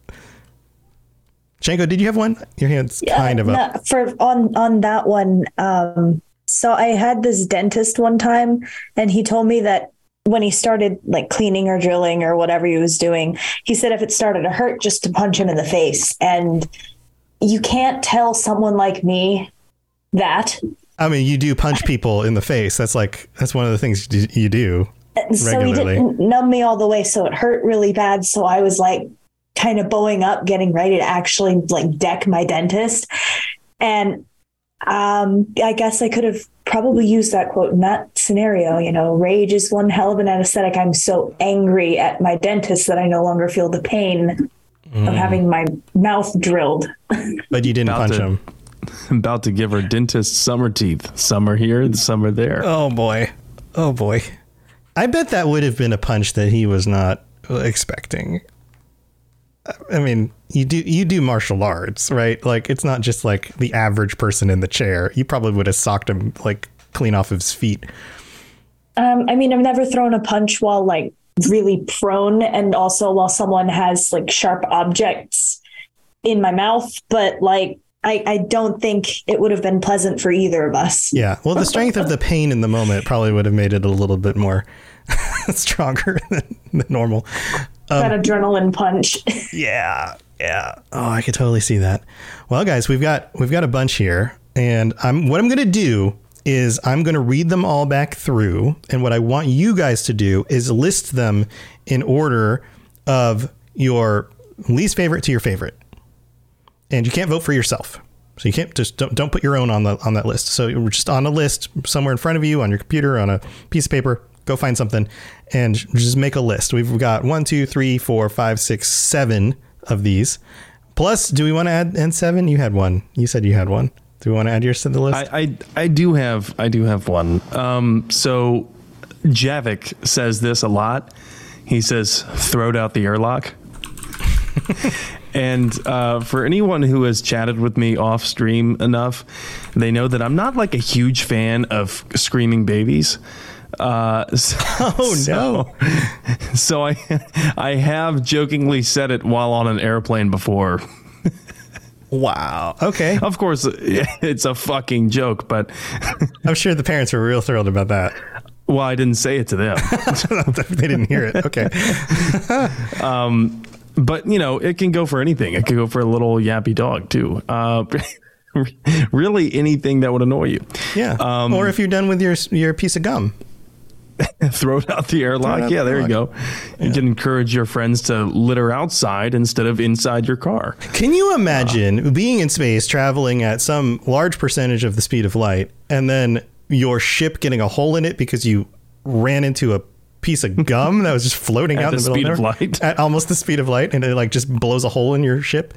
Speaker 5: Shanko, did you have one? Your hand's
Speaker 12: Yeah,
Speaker 5: kind of up.
Speaker 12: no, for on on that one. Um, so I had this dentist one time, and he told me that when he started like cleaning or drilling or whatever he was doing, he said if it started to hurt, just to punch him in the face. And you can't tell someone like me that.
Speaker 5: I mean, you do punch people in the face. That's like, that's one of the things you do- you do
Speaker 12: So he
Speaker 5: regularly.
Speaker 12: didn't numb me all the way, so it hurt really bad. So I was like kind of bowing up, getting ready to actually like deck my dentist. And um, I guess I could have probably used that quote in that scenario. You know, rage is one hell of an anesthetic. I'm so angry at my dentist that I no longer feel the pain
Speaker 5: Mm.
Speaker 12: of having my mouth drilled.
Speaker 5: But you didn't
Speaker 6: About
Speaker 5: punch
Speaker 6: to-
Speaker 5: him.
Speaker 6: I'm about to give her dentist summer teeth. Some are here, some are there.
Speaker 5: Oh boy. Oh boy. I bet that would have been a punch that he was not expecting. I mean, you do you do martial arts, right? Like, it's not just like the average person in the chair. You probably would have socked him like clean off his feet.
Speaker 12: Um, I mean, I've never thrown a punch while like really prone, and also while someone has like sharp objects in my mouth, but like I, I don't think it would have been pleasant for either of us.
Speaker 5: Yeah. Well, the strength of the pain in the moment probably would have made it a little bit more stronger than, than normal. Um,
Speaker 12: That adrenaline punch.
Speaker 5: Yeah, yeah. Oh, I could totally see that. Well, guys, we've got we've got a bunch here, and I'm what I'm going to do is I'm going to read them all back through, and what I want you guys to do is list them in order of your least favorite to your favorite. And you can't vote for yourself. So you can't just don't, don't put your own on the on that list. So we're just on a list somewhere in front of you on your computer on a piece of paper. Go find something and just make a list. We've got one, two, three, four, five, six, seven of these. Plus, do we want to add N seven? You had one. You said you had one. Do we want to add yours to the list?
Speaker 6: I, I I do have I do have one. Um, so Javik says this a lot. He says, "Throw out the airlock." And uh, for anyone who has chatted with me off stream enough, they know that I'm not like a huge fan of screaming babies. Uh, so,
Speaker 5: oh no!
Speaker 6: So, so I I have jokingly said it while on an airplane before.
Speaker 5: Wow. Okay.
Speaker 6: Of course, it's a fucking joke, but
Speaker 5: I'm sure the parents were real thrilled about that.
Speaker 6: Well, I didn't say it to them.
Speaker 5: They didn't hear it. Okay.
Speaker 6: um, but you know, it can go for anything. It could go for a little yappy dog too. Uh, really, anything that would annoy you.
Speaker 5: Yeah.
Speaker 6: Um,
Speaker 5: or if you're done with your your piece of gum.
Speaker 6: Throw it out the airlock.
Speaker 5: Out
Speaker 6: yeah,
Speaker 5: the
Speaker 6: there you
Speaker 5: airlock.
Speaker 6: go. You yeah. can encourage your friends to litter outside instead of inside your car.
Speaker 5: Can you imagine uh, being in space, traveling at some large percentage of the speed of light, and then your ship getting a hole in it because you ran into a piece of gum that was just floating out in the,
Speaker 6: the
Speaker 5: middle
Speaker 6: speed
Speaker 5: of,
Speaker 6: of light?
Speaker 5: At almost the speed of light, and it like just blows a hole in your ship?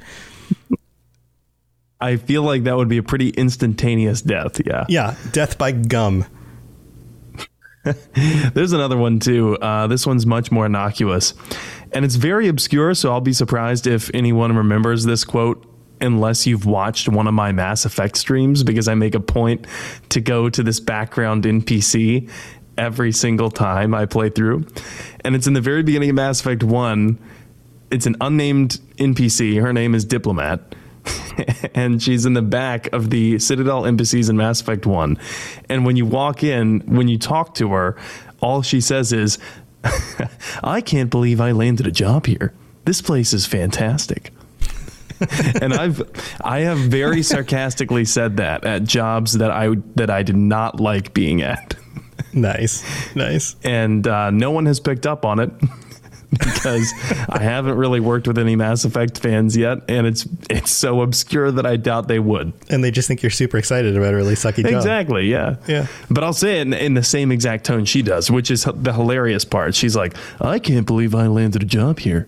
Speaker 6: I feel like that would be a pretty instantaneous death. Yeah.
Speaker 5: Yeah. Death by gum.
Speaker 6: There's another one too. Uh, this one's much more innocuous, and it's very obscure. So I'll be surprised if anyone remembers this quote, unless you've watched one of my Mass Effect streams, because I make a point to go to this background N P C every single time I play through. And it's in the very beginning of Mass Effect one. It's an unnamed N P C. Her name is Diplomat. And she's in the back of the Citadel embassies in Mass Effect one. And when you walk in, when you talk to her, all she says is, I can't believe I landed a job here. This place is fantastic. And I've I have very sarcastically said that at jobs that I that I did not like being at.
Speaker 5: Nice, nice.
Speaker 6: And uh, no one has picked up on it because I haven't really worked with any Mass Effect fans yet, and it's it's so obscure that I doubt they would.
Speaker 5: And they just think you're super excited about a really sucky job.
Speaker 6: Exactly, yeah,
Speaker 5: yeah.
Speaker 6: But I'll say it in, in the same exact tone she does, which is the hilarious part. She's like, "I can't believe I landed a job here."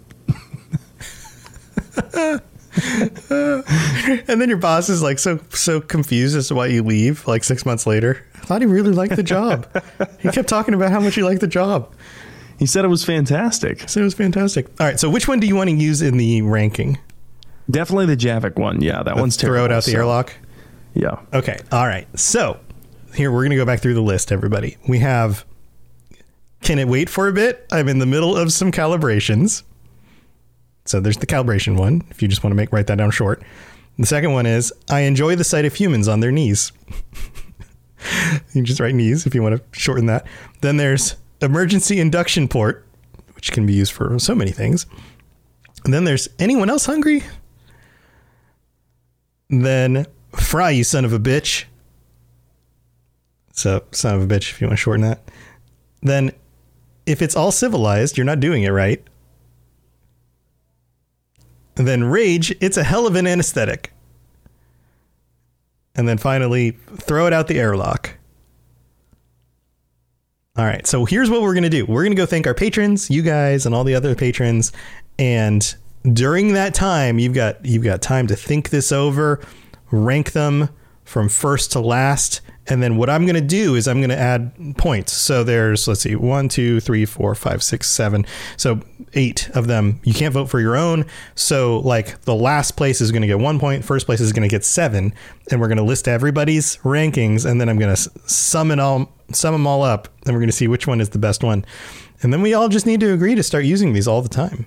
Speaker 5: And then your boss is like so so confused as to why you leave like six months later. I thought he really liked the job. He kept talking about how much he liked the job.
Speaker 6: He said it was fantastic.
Speaker 5: He said it was fantastic. All right, so which one do you want to use in the ranking?
Speaker 6: Definitely the Javik one. Yeah, that
Speaker 5: Let's
Speaker 6: one's terrible.
Speaker 5: Throw it out the
Speaker 6: so.
Speaker 5: airlock?
Speaker 6: Yeah.
Speaker 5: Okay, all right. So here, we're going to go back through the list, everybody. We have, can it wait for a bit? I'm in the middle of some calibrations. So there's the calibration one, if you just want to make write that down short. The second one is, I enjoy the sight of humans on their knees. You can just write knees if you want to shorten that. Then there's emergency induction port, which can be used for so many things. And then there's anyone else hungry? Then fry, you son of a bitch. So son of a bitch, if you want to shorten that. Then if it's all civilized, you're not doing it right. And then rage, it's a hell of an anesthetic. And then finally, throw it out the airlock. All right, so here's what we're going to do. We're going to go thank our patrons, you guys, and all the other patrons. And during that time, you've got you've got time to think this over, rank them from first to last. And then what I'm going to do is I'm going to add points. So there's, let's see, one, two, three, four, five, six, seven. So eight of them. You can't vote for your own. So like the last place is going to get one point. First place is going to get seven. And we're going to list everybody's rankings. And then I'm going to sum it all, sum them all up. And we're going to see which one is the best one. And then we all just need to agree to start using these all the time.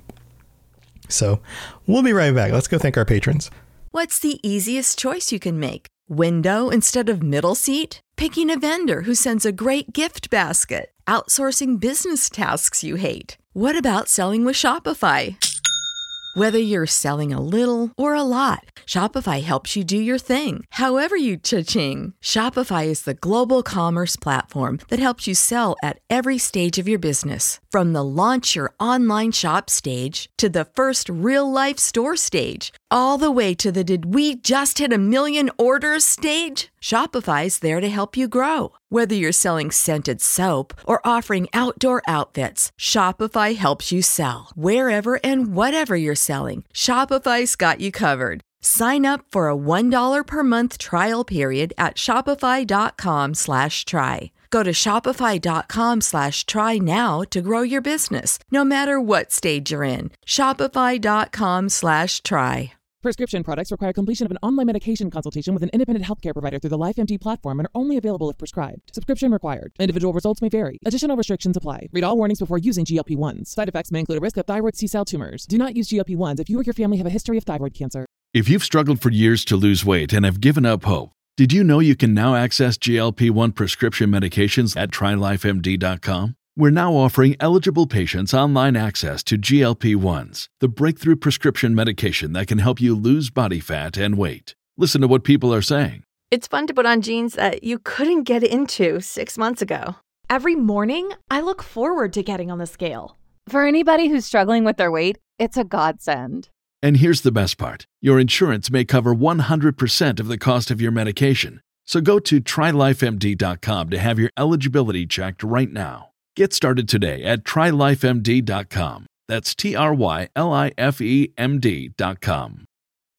Speaker 5: So we'll be right back. Let's go thank our patrons.
Speaker 2: What's the easiest choice you can make? Window instead of middle seat? Picking a vendor who sends a great gift basket? Outsourcing business tasks you hate? What about selling with Shopify? Whether you're selling a little or a lot, Shopify helps you do your thing, however you cha-ching. Shopify is the global commerce platform that helps you sell at every stage of your business. From the launch your online shop stage to the first real-life store stage, all the way to the did we just hit a million orders stage. Shopify's there to help you grow. Whether you're selling scented soap or offering outdoor outfits, Shopify helps you sell. Wherever and whatever you're selling, Shopify's got you covered. Sign up for a one dollar per month trial period at shopify.com slash try. Go to shopify.com slash try now to grow your business, no matter what stage you're in. Shopify.com slash try.
Speaker 14: Prescription products require completion of an online medication consultation with an independent healthcare provider through the LifeMD platform and are only available if prescribed. Subscription required. Individual results may vary. Additional restrictions apply. Read all warnings before using G L P one s. Side effects may include a risk of thyroid C-cell tumors. Do not use G L P one s if you or your family have a history of thyroid cancer.
Speaker 15: If you've struggled for years to lose weight and have given up hope, did you know you can now access G L P one prescription medications at try life M D dot com? We're now offering eligible patients online access to G L P one s, the breakthrough prescription medication that can help you lose body fat and weight. Listen to what people are saying.
Speaker 16: It's fun to put on jeans that you couldn't get into six months ago.
Speaker 17: Every morning, I look forward to getting on the scale.
Speaker 18: For anybody who's struggling with their weight, it's a godsend.
Speaker 15: And here's the best part. Your insurance may cover one hundred percent of the cost of your medication. So go to try life M D dot com to have your eligibility checked right now. Get started today at try life M D dot com. That's T R Y L I F E M D dot com.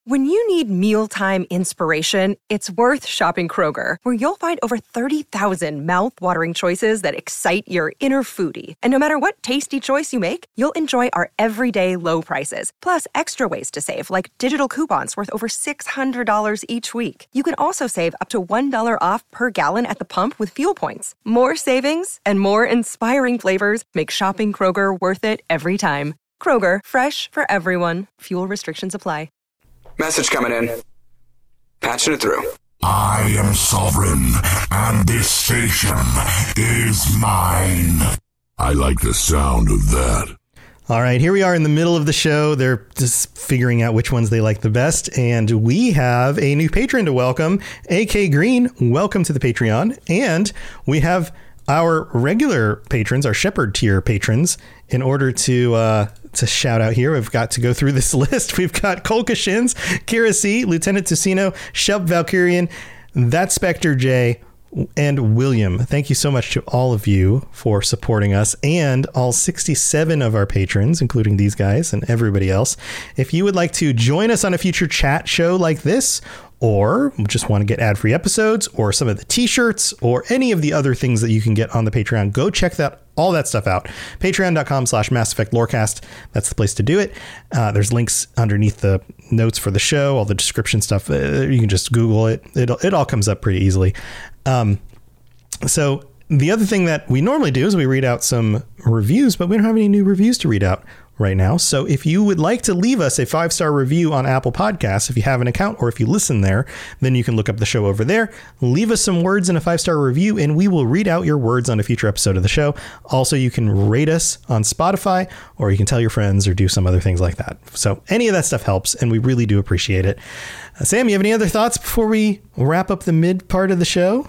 Speaker 19: When you need mealtime inspiration, it's worth shopping Kroger, where you'll find over thirty thousand mouth-watering choices that excite your inner foodie. And no matter what tasty choice you make, you'll enjoy our everyday low prices, plus extra ways to save, like digital coupons worth over six hundred dollars each week. You can also save up to one dollar off per gallon at the pump with fuel points. More savings and more inspiring flavors make shopping Kroger worth it every time. Kroger, fresh for everyone. Fuel restrictions apply.
Speaker 20: Message coming in. Patching it through.
Speaker 21: I am sovereign, and this station is mine. I like the sound of that.
Speaker 5: All right, here we are in the middle of the show. They're just figuring out which ones they like the best. And we have a new patron to welcome, A K Green. Welcome to the Patreon. And we have our regular patrons, our Shepherd tier patrons, in order to uh, to shout out here. We've got to go through this list. We've got Kolka Shins, Kira C, Lieutenant Tusino, Shep Valkyrian, That Spectre J, and William. Thank you so much to all of you for supporting us, and all sixty-seven of our patrons, including these guys and everybody else. If you would like to join us on a future chat show like this, or just want to get ad-free episodes, or some of the t-shirts, or any of the other things that you can get on the Patreon, go check that all that stuff out. Patreon.com slash Mass Effect Lorecast. That's the place to do it. Uh, there's links underneath the notes for the show, all the description stuff. Uh, you can just Google it. It it all comes up pretty easily. Um, so the other thing that we normally do is we read out some reviews, but we don't have any new reviews to read out right now. So if you would like to leave us a five-star review on Apple Podcasts, if you have an account or if you listen there, then you can look up the show over there, leave us some words in a five-star review, and we will read out your words on a future episode of the show. Also, you can rate us on Spotify, or you can tell your friends or do some other things like that. So any of that stuff helps, and we really do appreciate it. Uh, Sam, you have any other thoughts before we wrap up the mid part of the show?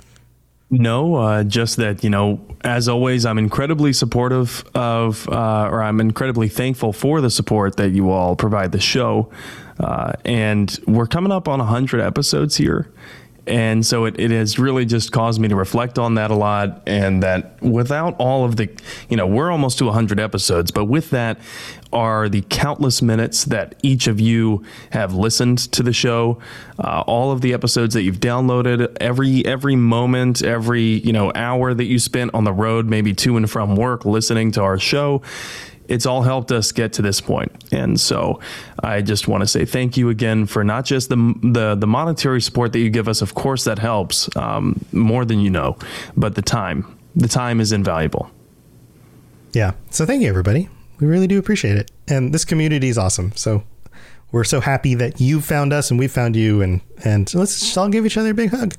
Speaker 6: No, uh, just that, you know, as always, I'm incredibly supportive of, uh, or I'm incredibly thankful for the support that you all provide the show. Uh, and we're coming up on one hundred episodes here. And so it, it has really just caused me to reflect on that a lot, and that without all of the, you know, we're almost to one hundred episodes, but with that are the countless minutes that each of you have listened to the show, uh, all of the episodes that you've downloaded, every every moment, every, you know, hour that you spent on the road, maybe to and from work, listening to our show. It's all helped us get to this point. And so I just want to say thank you again for not just the the, the monetary support that you give us. Of course, that helps um, more than you know, but the time, the time is invaluable.
Speaker 5: Yeah. So thank you, everybody. We really do appreciate it. And this community is awesome. So we're so happy that you found us and we found you. And, and let's just all give each other a big hug.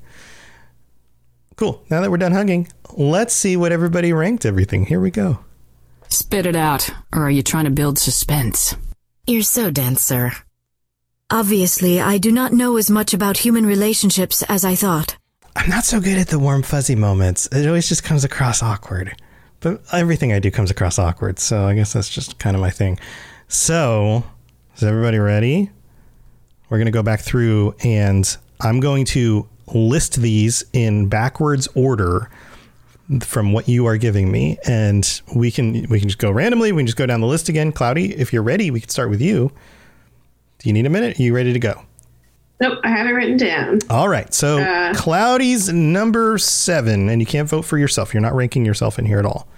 Speaker 5: Cool. Now that we're done hugging, let's see what everybody ranked everything. Here we go.
Speaker 22: Spit it out, or are you trying to build suspense?
Speaker 23: You're so dense, sir. Obviously, I do not know as much about human relationships as I thought.
Speaker 5: I'm not so good at the warm, fuzzy moments. It always just comes across awkward. But everything I do comes across awkward, so I guess that's just kind of my thing. So, is everybody ready? We're going to go back through, and I'm going to list these in backwards order from what you are giving me, and we can we can just go randomly. We can just go down the list again. Cloudy, if you're ready, we can start with you. Do you need a minute? Are you ready to go?
Speaker 8: Nope, I have it written down.
Speaker 5: All right, so uh, Cloudy's number seven, and you can't vote for yourself. You're not ranking yourself in here at all.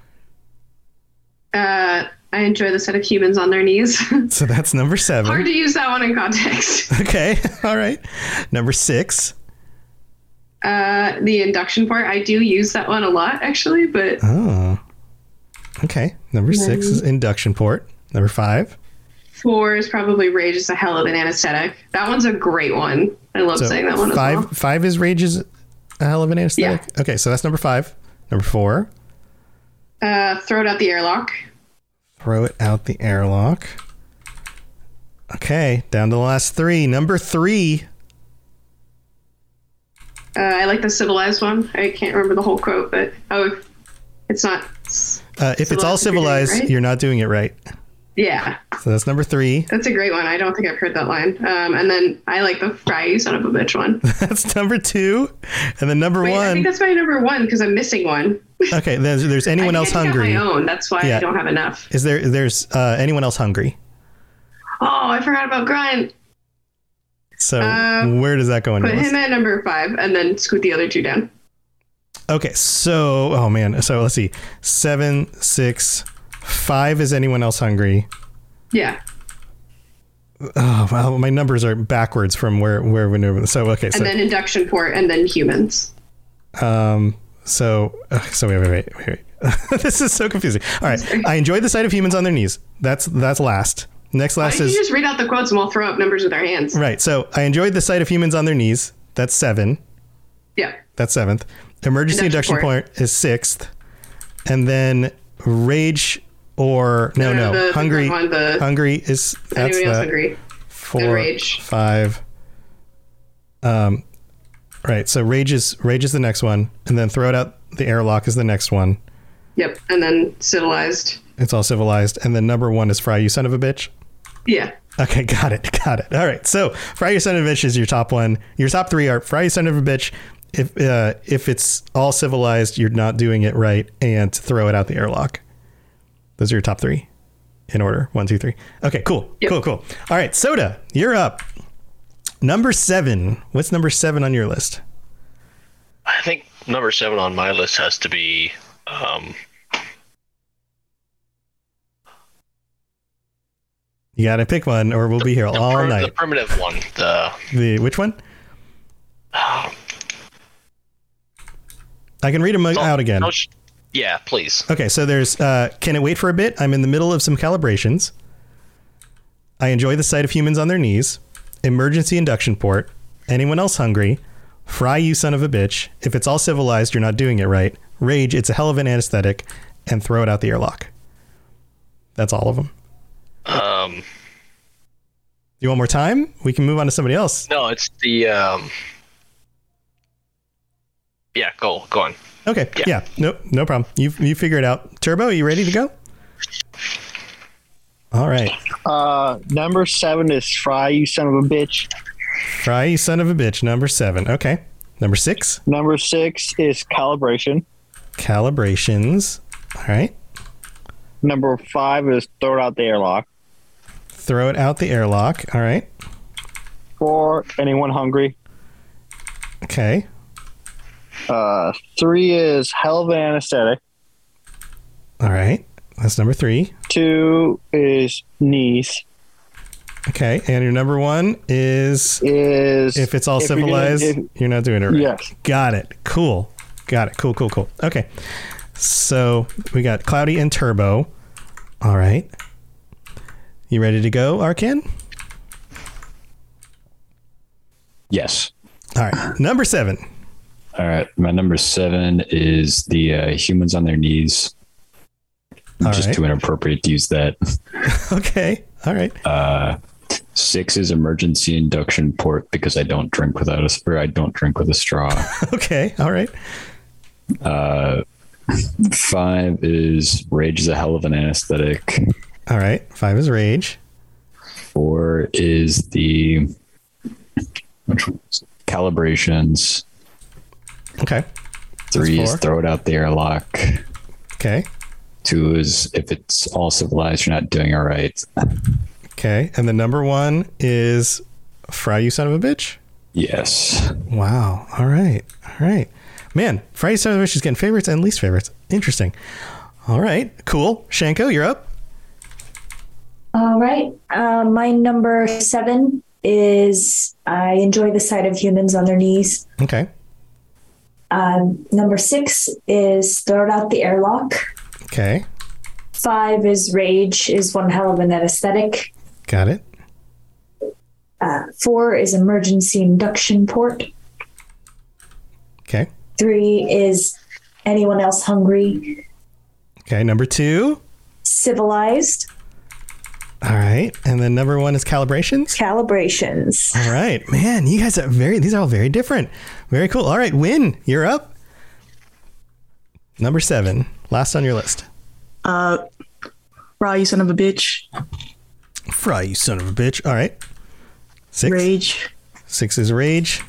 Speaker 8: Uh, I enjoy the set of humans on their knees.
Speaker 5: So that's number seven.
Speaker 8: Hard to use that one in context.
Speaker 5: Okay, all right. Number six.
Speaker 8: Uh, the induction port. I do use that one a lot, actually, but...
Speaker 5: Oh. Okay. Number six is induction port. Number five.
Speaker 8: Four is probably Rage is a hell of an anesthetic. That one's a great one. I love so saying that one
Speaker 5: five,
Speaker 8: as well.
Speaker 5: Five is Rage is a hell of an anesthetic? Yeah. Okay, so that's number five. Number four.
Speaker 8: Uh, throw it out the airlock.
Speaker 5: Throw it out the airlock. Okay, down to the last three. Number three.
Speaker 8: Uh, I like the civilized one. I can't remember the whole quote, but oh, it's not.
Speaker 5: Uh, if it's all civilized, you're, right? You're not doing it right.
Speaker 8: Yeah.
Speaker 5: So that's number three.
Speaker 8: That's a great one. I don't think I've heard that line. Um, and then I like the fry you son of a bitch one.
Speaker 5: That's number two. And then number
Speaker 8: Wait,
Speaker 5: one.
Speaker 8: I think that's my number one because I'm missing one.
Speaker 5: Okay. There's, there's anyone else hungry?
Speaker 8: I my own. That's why yeah. I don't have enough.
Speaker 5: Is there? There's uh, anyone else hungry?
Speaker 8: Oh, I forgot about Grunt.
Speaker 5: So
Speaker 8: Uh,
Speaker 5: where does that go in
Speaker 8: Put
Speaker 5: your list?
Speaker 8: him at number five, and then scoot the other two down.
Speaker 5: Okay, so oh man, so let's see, seven, six, five. Is anyone else hungry?
Speaker 8: Yeah.
Speaker 5: Oh, well, my numbers are backwards from where where we knew. So okay,
Speaker 8: And
Speaker 5: so
Speaker 8: then induction port, and then humans.
Speaker 5: um, so uh, so wait, wait, wait, wait. wait. This is so confusing. All right, I enjoyed the sight of humans on their knees. That's that's last. Next
Speaker 8: Why
Speaker 5: last
Speaker 8: don't
Speaker 5: is
Speaker 8: you just read out the quotes, and we'll throw up numbers with our hands.
Speaker 5: right. So I enjoyed the sight of humans on their knees. That's seven.
Speaker 8: Yeah.
Speaker 5: That's seventh. Emergency induction,
Speaker 8: Induction
Speaker 5: point is sixth, and then rage or no
Speaker 8: No,
Speaker 5: no,
Speaker 8: no, the- the
Speaker 5: hungry
Speaker 8: green one, the-
Speaker 5: hungry is that's
Speaker 8: Anyone else
Speaker 5: that.
Speaker 8: hungry?
Speaker 5: Four,
Speaker 8: And rage.
Speaker 5: five. Um, right. So rage is rage is the next one, and then throw it out the airlock is the next one.
Speaker 8: Yep. And then civilized.
Speaker 5: It's all civilized, and then number one is fry you son of a bitch.
Speaker 8: Yeah.
Speaker 5: Okay, got it, got it. All right, so fry you son of a bitch is your top one. Your top three are fry you son of a bitch. If uh, if it's all civilized, you're not doing it right, and throw it out the airlock. Those are your top three in order. One, two, three. Okay, cool,
Speaker 8: Yep.
Speaker 5: cool, cool. All right, Soda, you're up. Number seven. What's number seven on your list?
Speaker 7: I think number seven on my list has to be. Um,
Speaker 5: You got to pick one, or we'll be here all
Speaker 7: prim-
Speaker 5: night.
Speaker 7: The primitive one. The
Speaker 5: The which one? I can read them out again.
Speaker 7: no, sh- yeah, please.
Speaker 5: Okay, so there's uh, can it wait for a bit? I'm in the middle of some calibrations. I enjoy the sight of humans on their knees. Emergency induction port. Anyone else hungry? Fry you son of a bitch. If it's all civilized, you're not doing it right. Rage, it's a hell of an anesthetic. And throw it out the airlock. That's all of them.
Speaker 7: Um,
Speaker 5: You want more time? We can move on to somebody else.
Speaker 7: no, it's the. Um, yeah, go go on.
Speaker 5: Okay, yeah,
Speaker 7: Yeah.
Speaker 5: no, no problem. You you figure it out. Turbo, are you ready to go? All right.
Speaker 10: Uh, number seven is Fry, you son of a bitch.
Speaker 5: Fry you son of a bitch. Number seven. Okay. Number six.
Speaker 10: Number six is Calibration.
Speaker 5: Calibrations. All right.
Speaker 10: Number five is Throw It Out the Airlock.
Speaker 5: Throw it out the airlock. All right.
Speaker 10: Four, Anyone Hungry.
Speaker 5: Okay.
Speaker 10: Uh, three is Hell of an Anesthetic.
Speaker 5: All right. That's number three.
Speaker 10: Two is Knees.
Speaker 5: Okay. And your number one is
Speaker 10: is
Speaker 5: if it's all
Speaker 10: if you're gonna-
Speaker 5: civilized,
Speaker 10: if-
Speaker 5: you're not doing it right.
Speaker 10: Yes.
Speaker 5: Got it. Cool. Got it. Cool, cool, cool. Okay. So we got Cloudy and Turbo. All right. You ready to go, Arcan?
Speaker 11: Yes.
Speaker 5: All right. Number seven.
Speaker 11: All right. My number seven is the uh, humans on their knees.
Speaker 5: All
Speaker 11: Just
Speaker 5: right.
Speaker 11: too inappropriate to use that.
Speaker 5: Okay. All right.
Speaker 11: Uh, six is emergency induction port because I don't drink without a or I don't drink with a straw.
Speaker 5: Okay. All right.
Speaker 11: Uh, five is rage is a hell of an anesthetic.
Speaker 5: All right. Five is rage.
Speaker 11: Four is the which one is it? Calibrations.
Speaker 5: Okay.
Speaker 11: Three
Speaker 5: That's
Speaker 11: is
Speaker 5: four.
Speaker 11: throw it out the airlock.
Speaker 5: Okay.
Speaker 11: Two is if it's all civilized, you're not doing it right.
Speaker 5: Okay. And the number one is Fry you son of a bitch.
Speaker 11: Yes.
Speaker 5: Wow. All right. All right. Man, Fry you son of a bitch is getting favorites and least favorites. Interesting. All right. Cool. Shanko, you're up.
Speaker 12: All right. Uh, my number seven is I enjoy the sight of humans on their knees.
Speaker 5: Okay.
Speaker 12: Um, number six is throw it out the airlock.
Speaker 5: Okay.
Speaker 12: Five is rage is one hell of an anesthetic.
Speaker 5: Got it.
Speaker 12: Uh, four is emergency induction port.
Speaker 5: Okay.
Speaker 12: Three is anyone else hungry.
Speaker 5: Okay. Number two.
Speaker 12: Civilized.
Speaker 5: All right. And then number one is calibrations.
Speaker 12: Calibrations.
Speaker 5: All right. Man, you guys are very, these are all very different. Very cool. All right. Win, you're up. Number seven. Last on your list.
Speaker 9: Uh, Fry, you son of a bitch.
Speaker 5: Fry, you son of a bitch. All right. Six.
Speaker 9: Rage.
Speaker 5: Six is rage.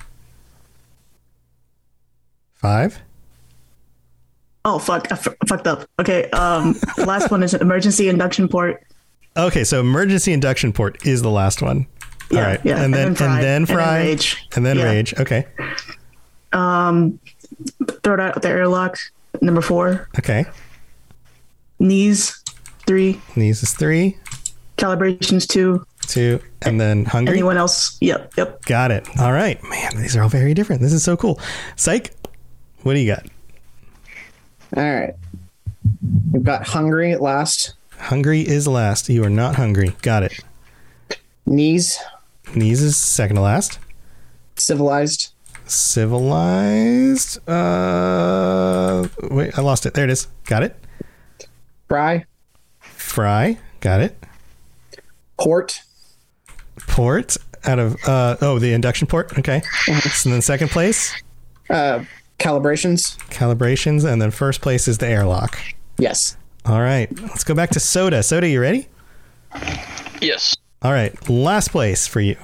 Speaker 5: Five.
Speaker 9: Oh, fuck. I f- fucked up. Okay. Um, the last one is an emergency induction port.
Speaker 5: Okay. So emergency induction port is the last one. All
Speaker 13: Yeah,
Speaker 5: right.
Speaker 13: yeah,
Speaker 5: And then and
Speaker 13: Fry.
Speaker 5: then
Speaker 13: And then
Speaker 5: Fry.
Speaker 13: Rage.
Speaker 5: And then
Speaker 13: Yeah.
Speaker 5: Rage. Okay.
Speaker 13: Um, throw it out with the airlock. Number four.
Speaker 5: Okay.
Speaker 13: Knees, three.
Speaker 5: Knees is three.
Speaker 13: Calibrations, two.
Speaker 5: Two. And then Hungry.
Speaker 13: Anyone else? Yep, yep.
Speaker 5: Got it. All right. Man, these are all very different. This is so cool. Psych, what do you got?
Speaker 13: All right. We've got Hungry at last.
Speaker 5: Hungry is last. You are not hungry. Got it.
Speaker 13: Knees.
Speaker 5: Knees is second to last.
Speaker 13: Civilized.
Speaker 5: Civilized. Uh, wait, I lost it. There it is. Got it.
Speaker 13: Fry.
Speaker 5: Fry. Got it.
Speaker 13: Port.
Speaker 5: Port out of uh oh the induction port. Okay. So then second place.
Speaker 13: Uh, calibrations.
Speaker 5: Calibrations, and then first place is the airlock.
Speaker 13: Yes.
Speaker 5: All right. Let's go back to Soda. Soda, you ready?
Speaker 7: Yes.
Speaker 5: All right. Last place for you.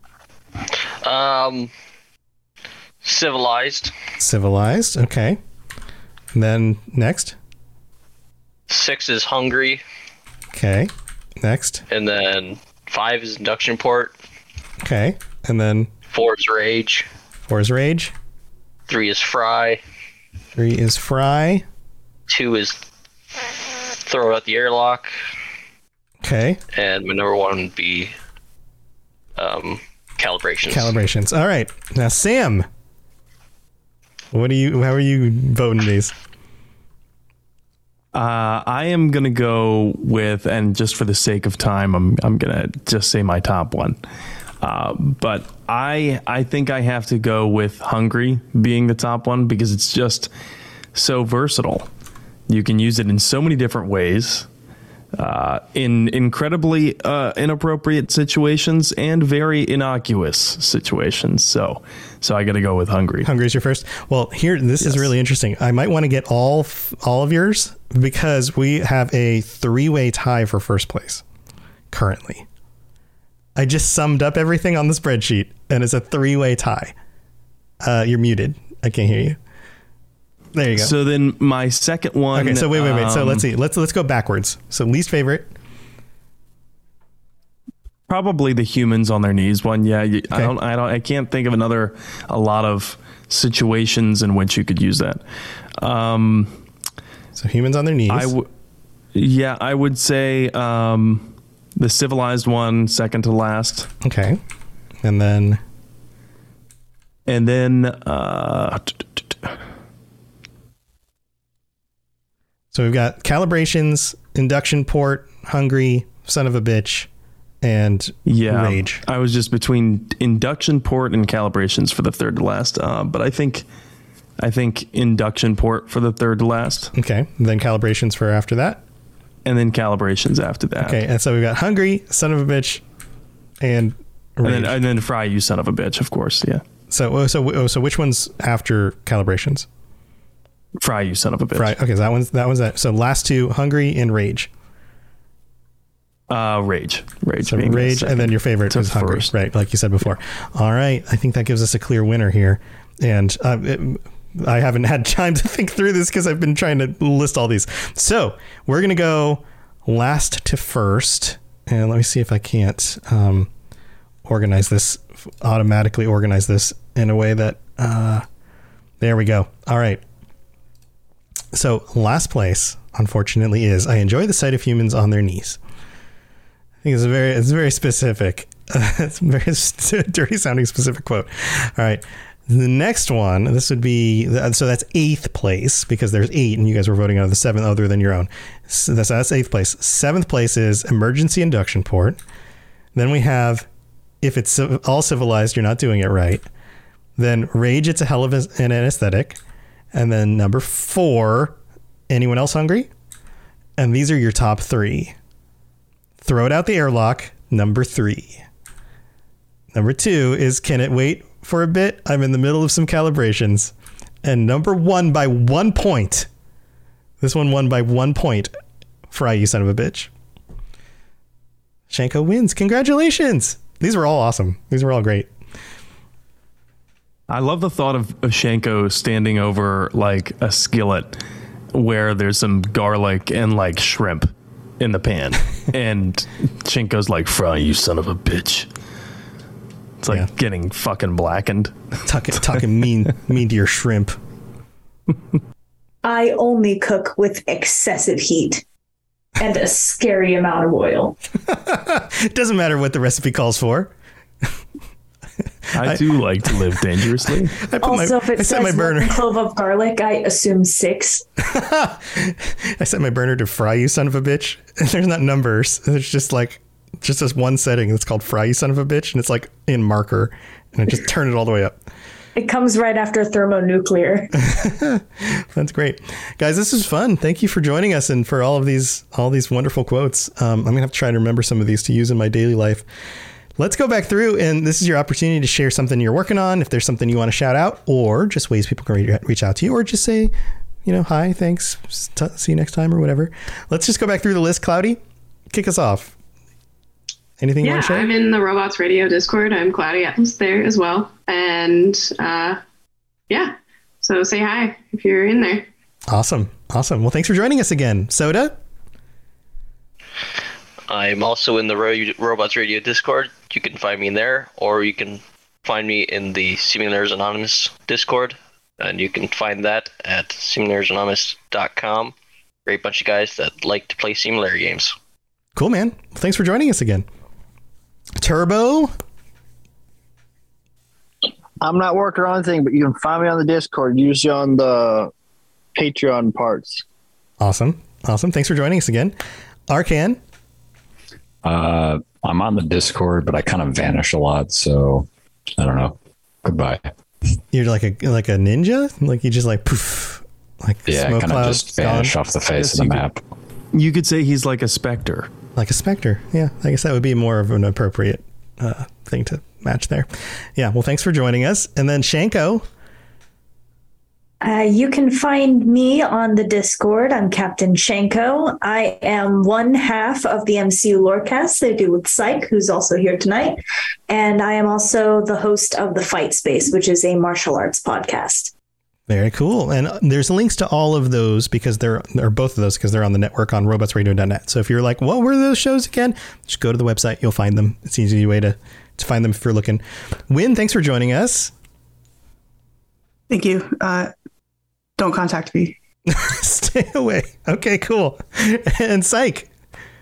Speaker 7: Um, civilized.
Speaker 5: Civilized. Okay. And then next.
Speaker 7: Six is hungry.
Speaker 5: Okay. Next.
Speaker 7: And then five is induction port.
Speaker 5: Okay. And then
Speaker 7: Four is rage.
Speaker 5: four is rage.
Speaker 7: Three is fry.
Speaker 5: Three is fry.
Speaker 7: Two is throw out the airlock.
Speaker 5: Okay.
Speaker 7: And my number one would be um, calibrations.
Speaker 5: Calibrations. All right. Now, Sam, what do you? How are you voting these?
Speaker 6: Uh, I am gonna go with, and just for the sake of time, I'm I'm gonna just say my top one. Uh, but I I think I have to go with Hungry being the top one because it's just so versatile. You can use it in so many different ways, uh, in incredibly uh, inappropriate situations and very innocuous situations. So, so I got to go with Hungry.
Speaker 5: Hungry is your first. Well, here, this
Speaker 6: Yes.
Speaker 5: is really interesting. I might want to get all f- all of yours because we have a three-way tie for first place currently. I just summed up everything on the spreadsheet, and it's a three-way tie. Uh, you're muted. I can't hear you. There you go.
Speaker 6: So then my second one.
Speaker 5: Okay, so wait, wait, wait. So
Speaker 6: um,
Speaker 5: let's see. Let's let's go backwards. So least favorite.
Speaker 6: Probably the humans on their knees one. Yeah, you, I don't, I don't, I can't think of another, a lot of situations in which you could use that. Um,
Speaker 5: so humans on their knees.
Speaker 6: I w- yeah, I would say um, the civilized one, second to last.
Speaker 5: Okay, and then,
Speaker 6: and then. Uh,
Speaker 5: So we've got calibrations, induction port, hungry, son of a bitch, and
Speaker 6: yeah,
Speaker 5: rage.
Speaker 6: I was just between induction port and calibrations for the third to last. Uh, but I think, I think induction port for the third to last.
Speaker 5: Okay, and then calibrations for after that,
Speaker 6: and then calibrations after that.
Speaker 5: Okay, and so we've got hungry, son of a bitch, and rage.
Speaker 6: And then, and then fry, you son of a bitch, of course. Yeah.
Speaker 5: So so so which one's after calibrations?
Speaker 6: Fry, you son of a bitch.
Speaker 5: Fry. Okay, so that one's that one's that. So last two, hungry and rage.
Speaker 6: Uh, rage, rage,
Speaker 5: so
Speaker 6: being
Speaker 5: rage, and then your favorite is hungry,
Speaker 6: first.
Speaker 5: right? Like you said before. All right, I think that gives us a clear winner here, and uh, it, I haven't had time to think through this because I've been trying to list all these. So we're gonna go last to first, and let me see if I can't um, organize this automatically. Organize this in a way that uh, there we go. All right. So last place, unfortunately, is I enjoy the sight of humans on their knees. I think it's a very, it's very specific. Uh, it's a very dirty sounding specific quote. All right. The next one, this would be, so that's eighth place because there's eight and you guys were voting out of the seventh other than your own. So that's, that's eighth place. Seventh place is emergency induction port. Then we have, if it's all civilized, you're not doing it right. Then rage, it's a hell of an anesthetic. And then number four, anyone else hungry? And these are your top three. Throw it out the airlock, number three. Number two is can it wait for a bit? I'm in the middle of some calibrations. And number one by one point. This one won by one point. Fry, you son of a bitch. Shanko wins. Congratulations. These were all awesome. These were all great.
Speaker 6: I love the thought of, of Shanko standing over like a skillet where there's some garlic and like shrimp in the pan. And Shanko's like, Fry, you son of a bitch. It's like
Speaker 5: yeah.
Speaker 6: getting fucking blackened.
Speaker 5: Talking, talking mean, mean to your shrimp.
Speaker 12: I only cook with excessive heat and a scary amount of oil.
Speaker 5: It doesn't matter what the recipe calls for.
Speaker 6: I, I do like to live dangerously.
Speaker 12: I also, my, if it I says my burner. one clove of garlic, I assume six.
Speaker 5: I set my burner to fry you, son of a bitch. And there's not numbers. There's just like, just this one setting that's called fry you, son of a bitch. And it's like in marker. And I just turn it all the way up.
Speaker 12: It comes right after thermonuclear.
Speaker 5: That's great. Guys, this is fun. Thank you for joining us and for all of these, all these wonderful quotes. Um, I'm going to have to try to remember some of these to use in my daily life. Let's go back through, and this is your opportunity to share something you're working on. If there's something you want to shout out, or just ways people can reach out to you, or just say, you know, hi, thanks, see you next time, or whatever. Let's just go back through the list. Cloudy, kick us off. Anything
Speaker 8: yeah,
Speaker 5: you want to share?
Speaker 8: I'm in the Robots Radio Discord. I'm Cloudy Atlas there as well. And uh, yeah, so say hi if you're in there.
Speaker 5: Awesome. Awesome. Well, thanks for joining us again. Soda?
Speaker 7: I'm also in the Ro- Robots Radio Discord. You can find me in there, or you can find me in the Simulators Anonymous Discord, and you can find that at simulators anonymous dot com. Great bunch of guys that like to play simulator games.
Speaker 5: Cool, man. Well, thanks for joining us again. Turbo?
Speaker 10: I'm not working on anything, but you can find me on the Discord, usually on the Patreon parts.
Speaker 5: Awesome. Awesome. Thanks for joining us again. Arcan?
Speaker 11: Uh, I'm on the Discord, but I kind of vanish a lot, so I don't know. Goodbye.
Speaker 5: You're like a like a ninja? Like you just like poof, like
Speaker 11: yeah,
Speaker 5: smoke
Speaker 11: kind of just vanish gone. off the face of the map.
Speaker 6: Could, you could say he's like a specter.
Speaker 5: Like a specter, yeah. I guess that would be more of an appropriate uh, thing to match there. Yeah. Well, thanks for joining us, and then Shanko.
Speaker 12: Uh, you can find me on the Discord. I'm Captain Shanko. I am one half of the M C U Lorecast they do with Psych, who's also here tonight. And I am also the host of The Fight Space, which is a martial arts podcast.
Speaker 5: Very cool. And there's links to all of those because they're, or both of those, because they're on the network on robots radio dot net. So if you're like, what were those shows again? Just go to the website. You'll find them. It's an easy way to, to find them if you're looking. Win, thanks for joining us.
Speaker 9: Thank you. Uh, Don't contact me.
Speaker 5: Stay away. Okay, cool. And Psych.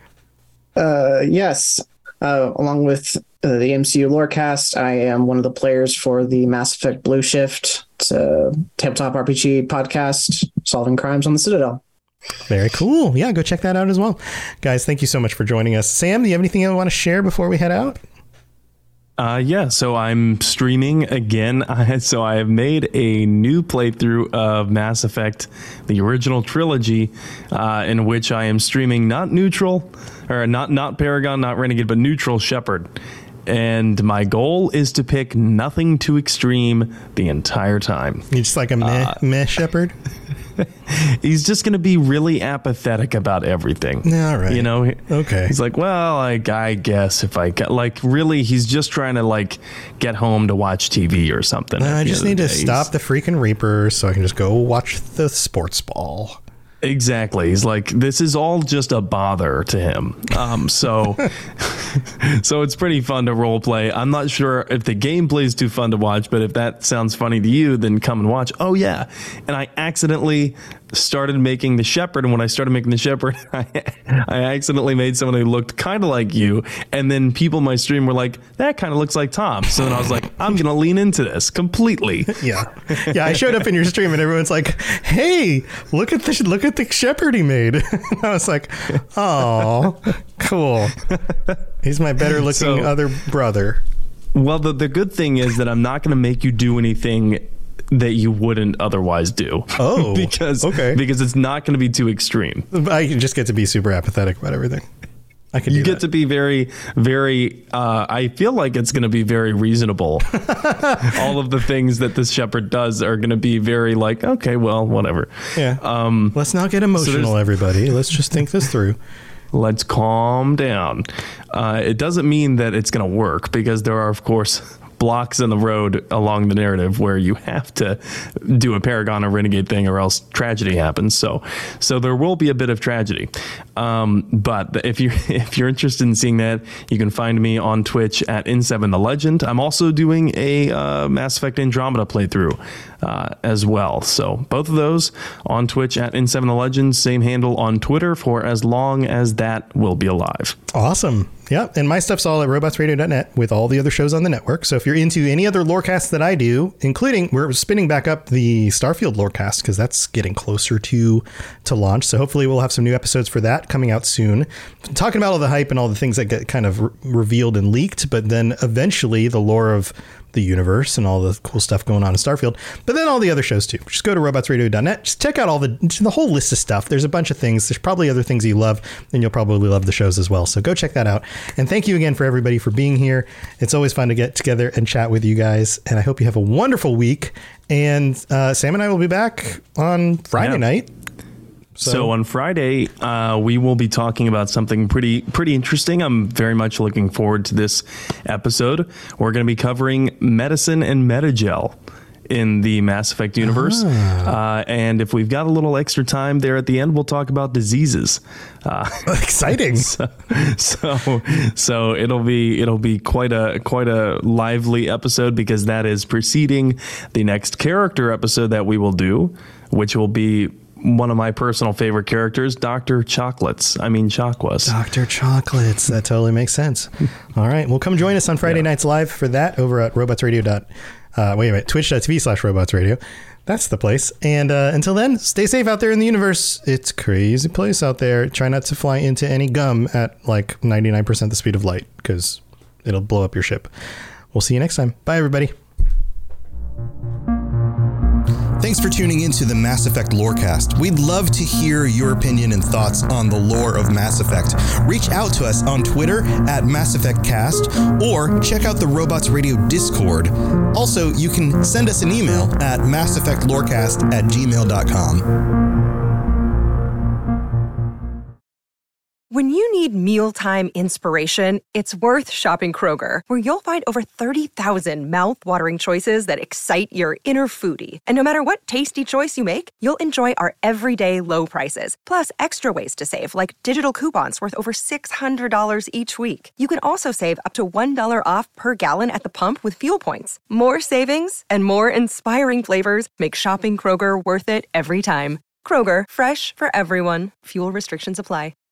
Speaker 13: Uh, yes. Uh, along with uh, the M C U Lorecast, I am one of the players for the Mass Effect Blue Shift. It's a tabletop R P G podcast solving crimes on the Citadel.
Speaker 5: Very cool. Yeah, go check that out as well. Guys, thank you so much for joining us. Sam, do you have anything you want to share before we head out?
Speaker 6: Uh, yeah, so I'm streaming again. I, so I have made a new playthrough of Mass Effect, the original trilogy, uh, in which I am streaming not Neutral, or not not Paragon, not Renegade, but Neutral Shepard. And my goal is to pick nothing too extreme the entire time.
Speaker 5: You're just like a meh, uh, meh Shepard?
Speaker 6: He's just going to be really apathetic about everything.
Speaker 5: All right.
Speaker 6: You know?
Speaker 5: Okay.
Speaker 6: He's like, well, like, I guess if I get, like, really, he's just trying to, like, get home to watch T V or something.
Speaker 5: I just need to stop the freaking Reapers so I can just go watch the sports ball.
Speaker 6: Exactly. He's like, this is all just a bother to him. Um, so, so it's pretty fun to role play. I'm not sure if the gameplay is too fun to watch, but if that sounds funny to you, then come and watch. Oh yeah. And I accidentally started making the Shepherd. And when I started making the Shepherd, I, I accidentally made someone who looked kind of like you. And then people in my stream were like, that kind of looks like Tom. So then I was like, I'm going to lean into this completely.
Speaker 5: Yeah. Yeah. I showed up in your stream and everyone's like, hey, look at this, look at the Shepherd he made. And I was like, oh, cool. He's my better looking so, other brother.
Speaker 6: Well, the, the good thing is that I'm not going to make you do anything that you wouldn't otherwise do.
Speaker 5: Oh,
Speaker 6: because
Speaker 5: okay.
Speaker 6: because it's not going to be too extreme.
Speaker 5: I just get to be super apathetic about everything. I can.
Speaker 6: You
Speaker 5: do
Speaker 6: get
Speaker 5: that.
Speaker 6: to be very, very. Uh, I feel like it's going to be very reasonable. All of the things that this Shepherd does are going to be very like, okay, well, whatever.
Speaker 5: Yeah.
Speaker 6: Um,
Speaker 5: Let's not get emotional, so everybody. Let's just think this through.
Speaker 6: Let's calm down. Uh, it doesn't mean that it's going to work because there are, of course, blocks in the road along the narrative where you have to do a Paragon or Renegade thing or else tragedy happens. So, so there will be a bit of tragedy. Um, but if you're, if you're interested in seeing that, you can find me on Twitch at N seven The Legend. I'm also doing a uh, Mass Effect Andromeda playthrough uh, as well. So both of those on Twitch at N seven The Legend, same handle on Twitter for as long as that will be alive.
Speaker 5: Awesome. Yeah, and my stuff's all at robots radio dot net with all the other shows on the network. So if you're into any other lorecasts that I do, including, we're spinning back up the Starfield lorecast because that's getting closer to to launch. So hopefully we'll have some new episodes for that coming out soon. Talking about all the hype and all the things that get kind of re- revealed and leaked, but then eventually the lore of the universe and all the cool stuff going on in Starfield, but then all the other shows too. Just go to robots radio dot net. Just check out all the the whole list of stuff. There's a bunch of things. There's probably other things you love, and you'll probably love the shows as well. So go check that out. And thank you again for everybody for being here. It's always fun to get together and chat with you guys. And I hope you have a wonderful week. And uh, Sam and I will be back on Friday yeah. night.
Speaker 6: So, so on Friday, uh, we will be talking about something pretty pretty interesting. I'm very much looking forward to this episode. We're going to be covering medicine and Metagel in the Mass Effect universe. Ah. Uh, and if we've got a little extra time there at the end, we'll talk about diseases. Uh,
Speaker 5: Exciting.
Speaker 6: so, so, so it'll be it'll be quite a quite a lively episode because that is preceding the next character episode that we will do, which will be one of my personal favorite characters, Doctor Chocolates. I mean, Chakwas.
Speaker 5: Doctor Chocolates. That totally makes sense. All right. Well, come join us on Friday yeah. nights live for that over at robots radio. Uh, wait a minute. Twitch dot t v slash robots radio. That's the place. And uh, until then, stay safe out there in the universe. It's a crazy place out there. Try not to fly into any gum at like ninety-nine percent the speed of light because it'll blow up your ship. We'll see you next time. Bye, everybody. Thanks for tuning in to the Mass Effect Lorecast. We'd love to hear your opinion and thoughts on the lore of Mass Effect. Reach out to us on Twitter at Mass Effect Cast or check out the Robots Radio Discord. Also, you can send us an email at mass effect lorecast at gmail dot com.
Speaker 19: When you need mealtime inspiration, it's worth shopping Kroger, where you'll find over thirty thousand mouth-watering choices that excite your inner foodie. And no matter what tasty choice you make, you'll enjoy our everyday low prices, plus extra ways to save, like digital coupons worth over six hundred dollars each week. You can also save up to one dollar off per gallon at the pump with fuel points. More savings and more inspiring flavors make shopping Kroger worth it every time. Kroger, fresh for everyone. Fuel restrictions apply.